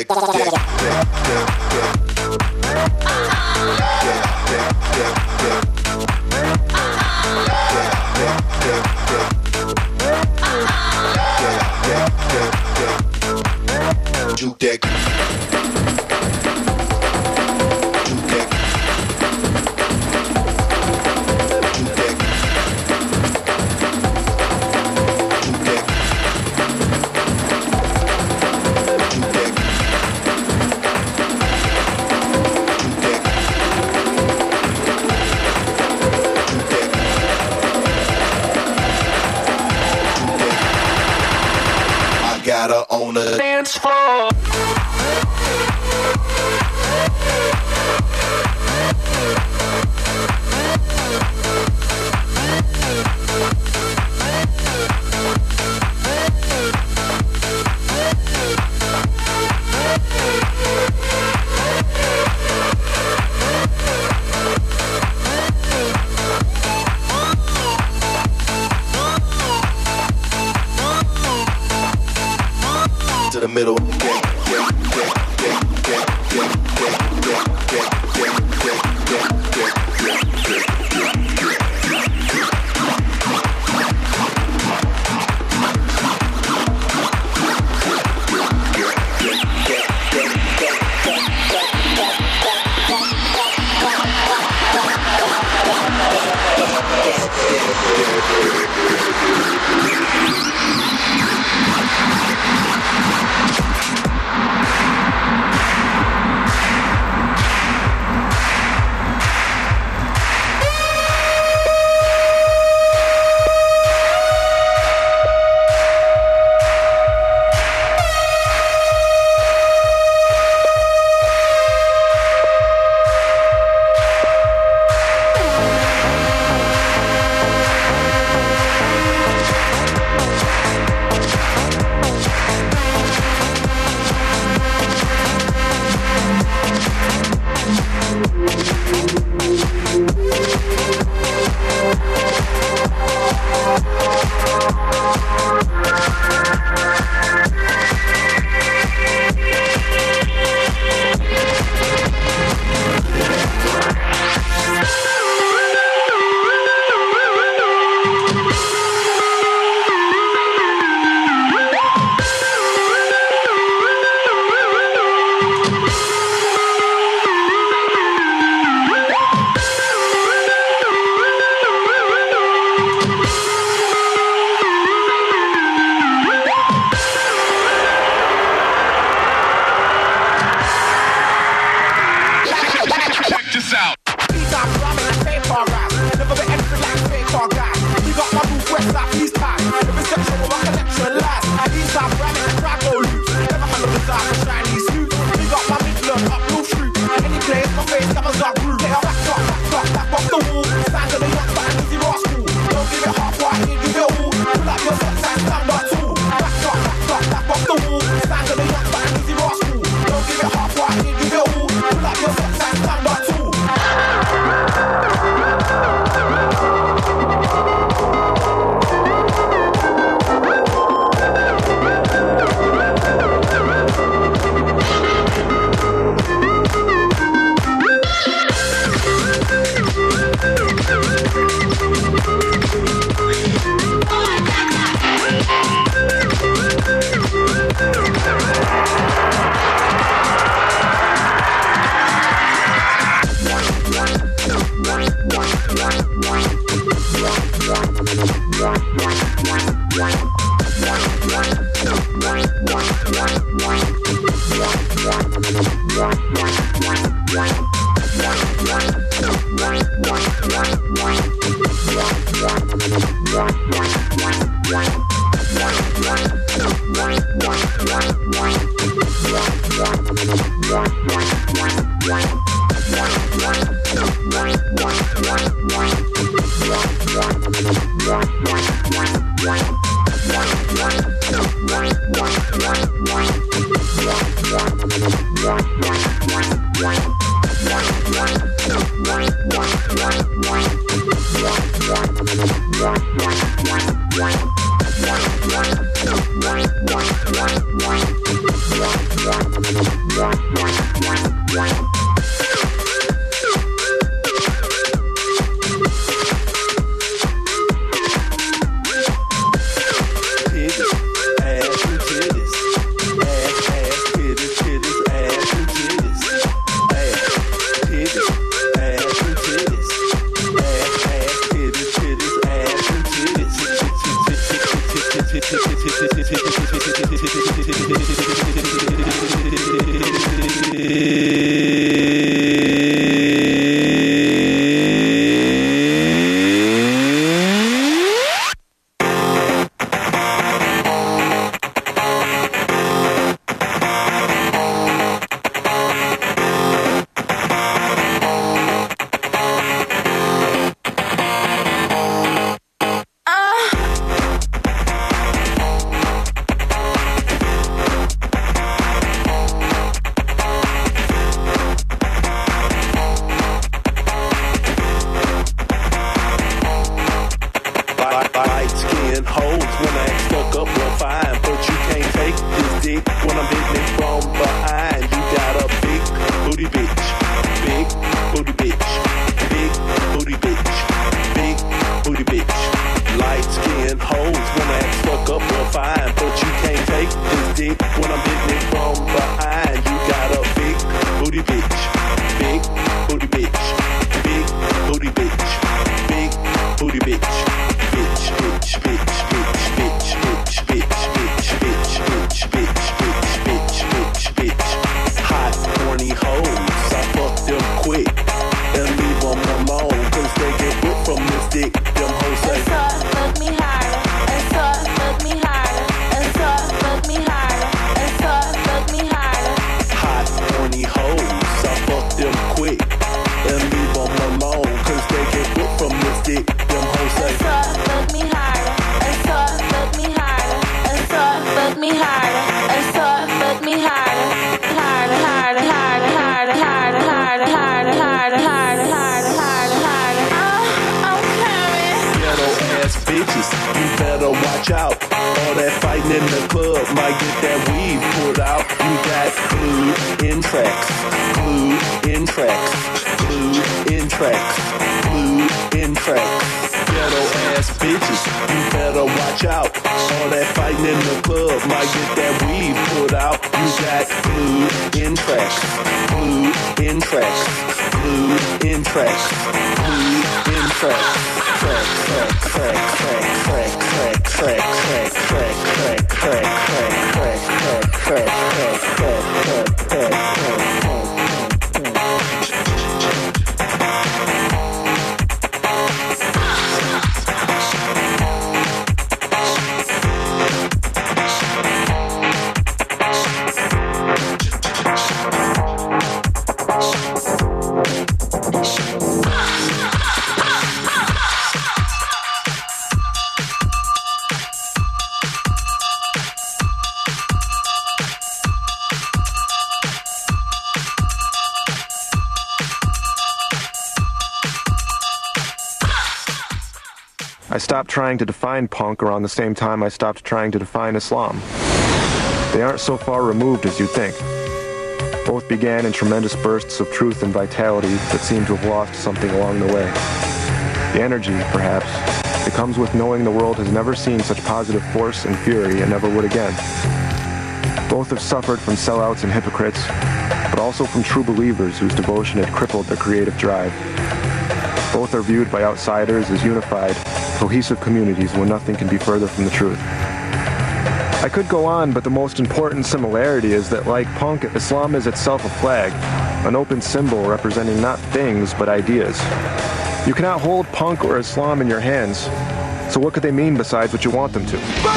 deck, deck, deck, deck. Juke deck. Juke deck. Juke deck. Juke deck. Juke deck. Gotta own a dance floor. To the middle. Wow.
skin hoes when I act stuck up real fine, but you can't take this dick when I'm hitting it from behind. You got a big booty bitch, big booty bitch, big booty bitch, big booty bitch. Light skin hoes when I act stuck up real fine, but you can't take this dick when I'm hitting it from behind. You got a big booty bitch, big booty bitch, big booty bitch, big booty bitch, bitch, bitch, bitch, bitch, bitch, bitch, bitch, bitch, bitch, bitch, bitch, bitch, bitch, bitch, bitch. Hot, horny hoes, I fuck them quick and leave them alone, cause they get whipped from this dick. Them hoes say,
fuck me harder, and so fuck me harder, and so fuck me harder, and so fuck me harder.
hot, horny hoes, I fuck them quick and leave them alone, cause they get whipped from this dick. Them hoes say,
fuck me harder, and so fuck me harder, and so fuck me harder, and so fuck me harder, harder, harder, harder, harder, harder, harder, harder, harder, harder, harder, harder, harder. Oh, I'm coming.
ghetto ass bitches, you better watch out. All that fighting in the club might get that weed pulled out. You got glued in tracks, glued in tracks, glued in tracks, glued in tracks. Ghetto ass bitches, you better watch out. All that fighting in the club might get that weed pulled out. You got glued in tracks, glued in tracks, glued in tracks, glued in tracks. Crack, crack, crack, crack, crack, crack, crack, crack, crack, crack, crack, crack, crack, crack, crack, crack, crack, crack, crack.
I stopped trying to define punk around the same time I stopped trying to define Islam. They aren't so far removed as you'd think. Both began in tremendous bursts of truth and vitality that seem to have lost something along the way. The energy, perhaps, that comes with knowing the world has never seen such positive force and fury and never would again. Both have suffered from sellouts and hypocrites, but also from true believers whose devotion had crippled their creative drive. Both are viewed by outsiders as unified, cohesive communities when nothing can be further from the truth. I could go on, but the most important similarity is that, like punk, Islam is itself a flag, an open symbol representing not things, but ideas. You cannot hold punk or Islam in your hands, so what could they mean besides what you want them to?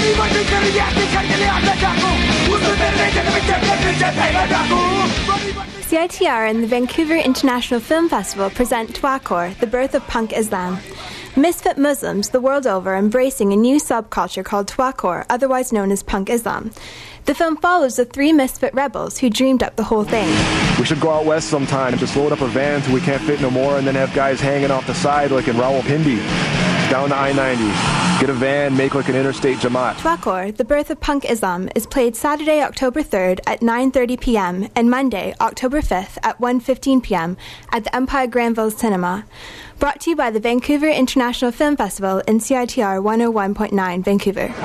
C I T R and the Vancouver International Film Festival present Twakor, The Birth of Punk Islam. Misfit Muslims the world over embracing a new subculture called Twakor, otherwise known as Punk Islam. The film follows the three misfit rebels who dreamed up the whole thing.
We should go out west sometime and just load up a van till we can't fit no more and then have guys hanging off the side like in Rawalpindi. Down to I ninety. Get a van, make like an interstate Jamaat.
Twakor, The Birth of Punk Islam, is played Saturday, October third at nine thirty p.m. and Monday, October fifth at one fifteen p.m. at the Empire Granville Cinema. Brought to you by the Vancouver International Film Festival in C I T R one oh one point nine Vancouver.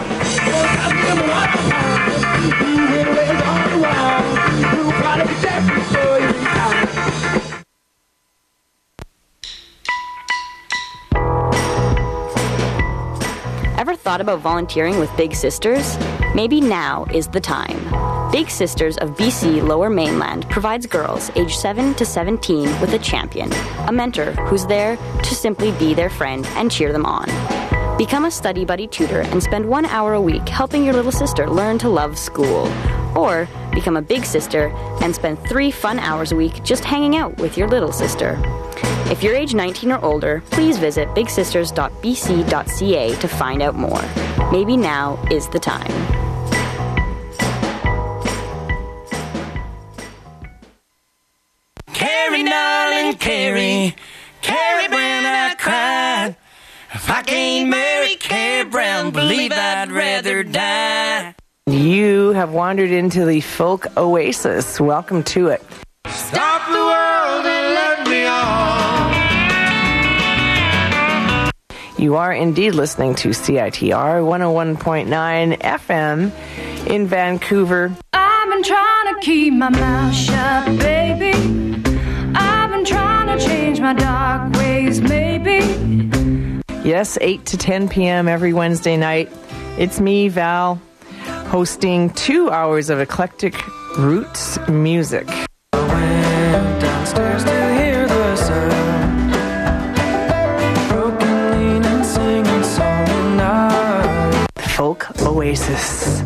Ever thought about volunteering with Big Sisters? Maybe now is the time. Big Sisters of B C Lower Mainland provides girls aged seven to seventeen with a champion, a mentor who's there to simply be their friend and cheer them on. Become a study buddy tutor and spend one hour a week helping your little sister learn to love school. Or become a big sister and spend three fun hours a week just hanging out with your little sister. If you're age nineteen or older, please visit big sisters dot b c dot c a to find out more. Maybe now is the time.
Carrie, darling, Carrie, Carrie, when I cried, if I can't marry
hair brown, believe I'd rather die.
You have wandered into the folk oasis. Welcome to it.
Stop the world and let me on.
You are indeed listening to C I T R one oh one point nine F M in Vancouver.
I've been trying to keep my mouth shut, baby. I've been trying to change my dark ways, maybe.
Yes, eight to ten p.m. every Wednesday night. It's me, Val, hosting two hours of eclectic roots music.
I went downstairs to hear the sound, broken, lean, and singing song night.
Folk Oasis.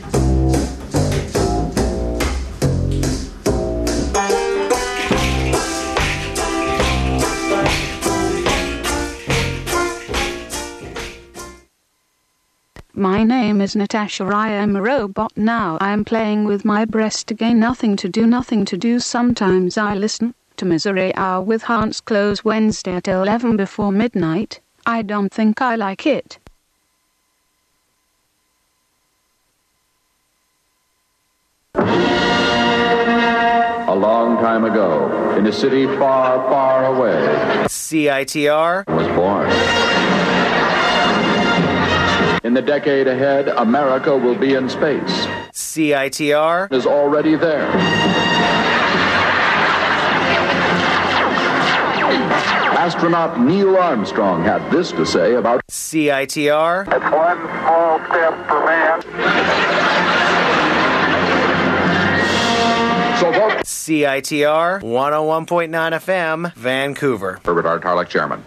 My name is Natasha. I am a robot now. I am playing with my breast again. Nothing to do, nothing to do. Sometimes I listen to Misery Hour with Hans Close Wednesday at eleven before midnight. I don't think I like it.
A long time ago, in a city far, far away,
C I T R
was born. In the decade ahead, America will be in space.
C I T R
is already there. Astronaut Neil Armstrong had this to say about
C I T R.
It's one small step for man.
So vote
C I T R one oh one point nine F M, Vancouver.
Herbert R. Tarlek, Chairman.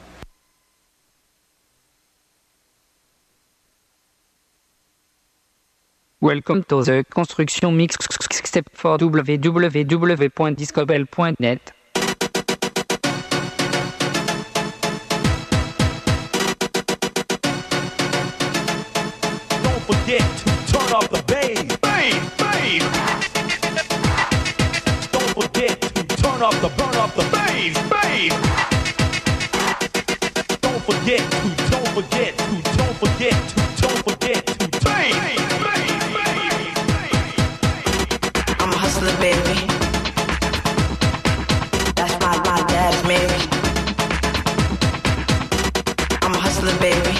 Welcome to the Construction Mix step for w w w dot discobel dot net.
Don't forget to turn up the bass. Bass, bass. Don't forget to turn up the burn up the bass. Bass. Don't forget to, don't forget to, don't forget to, don't forget to, bass.
I'm a hustler, baby. That's my, my dad's Mary. I'm a hustler, baby.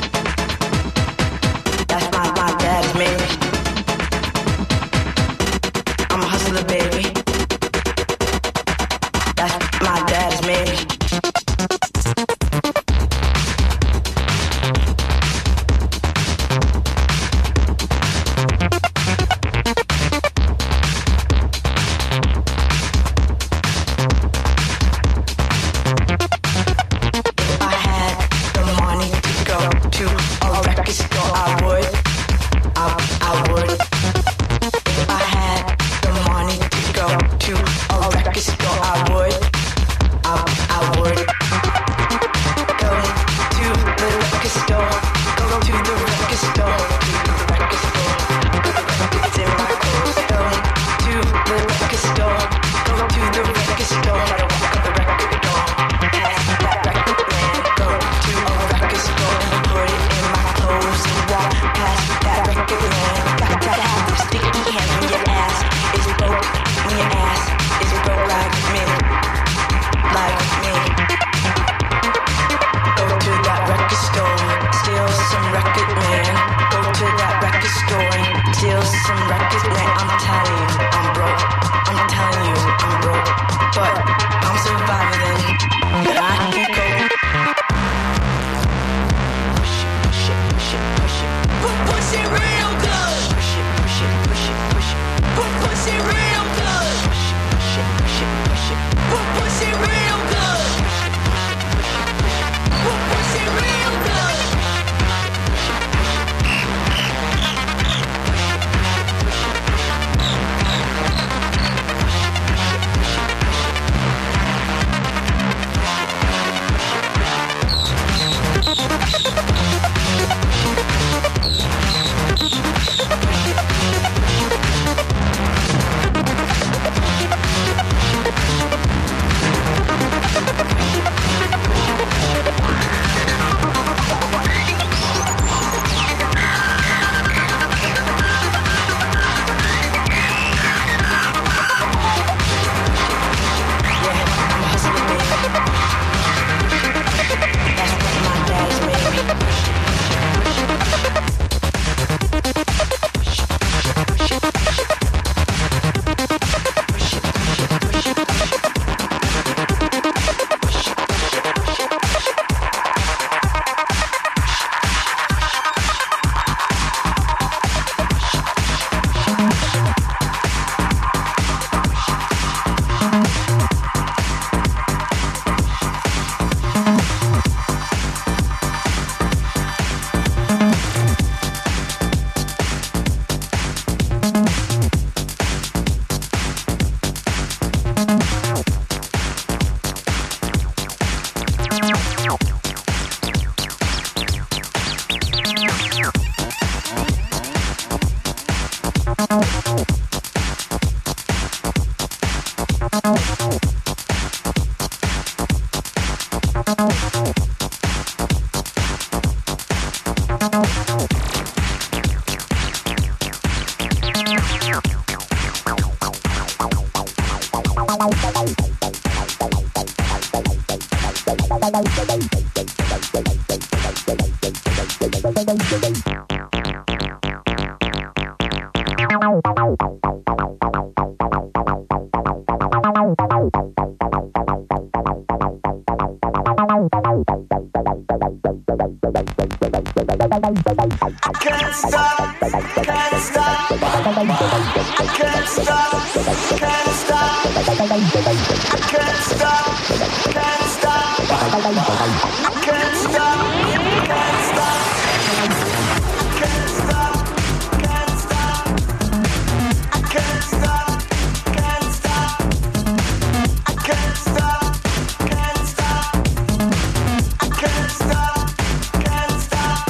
That's my, my dad's Mary. I'm a hustler, baby. That's my dad's Mary.
Can't stop, can't stop, I can't stop, can't stop, I can't stop, can't stop, I can't stop, can't stop, can't stop, can't stop, I can't stop, can't stop, I can't stop, can't stop, I can't stop, can't stop.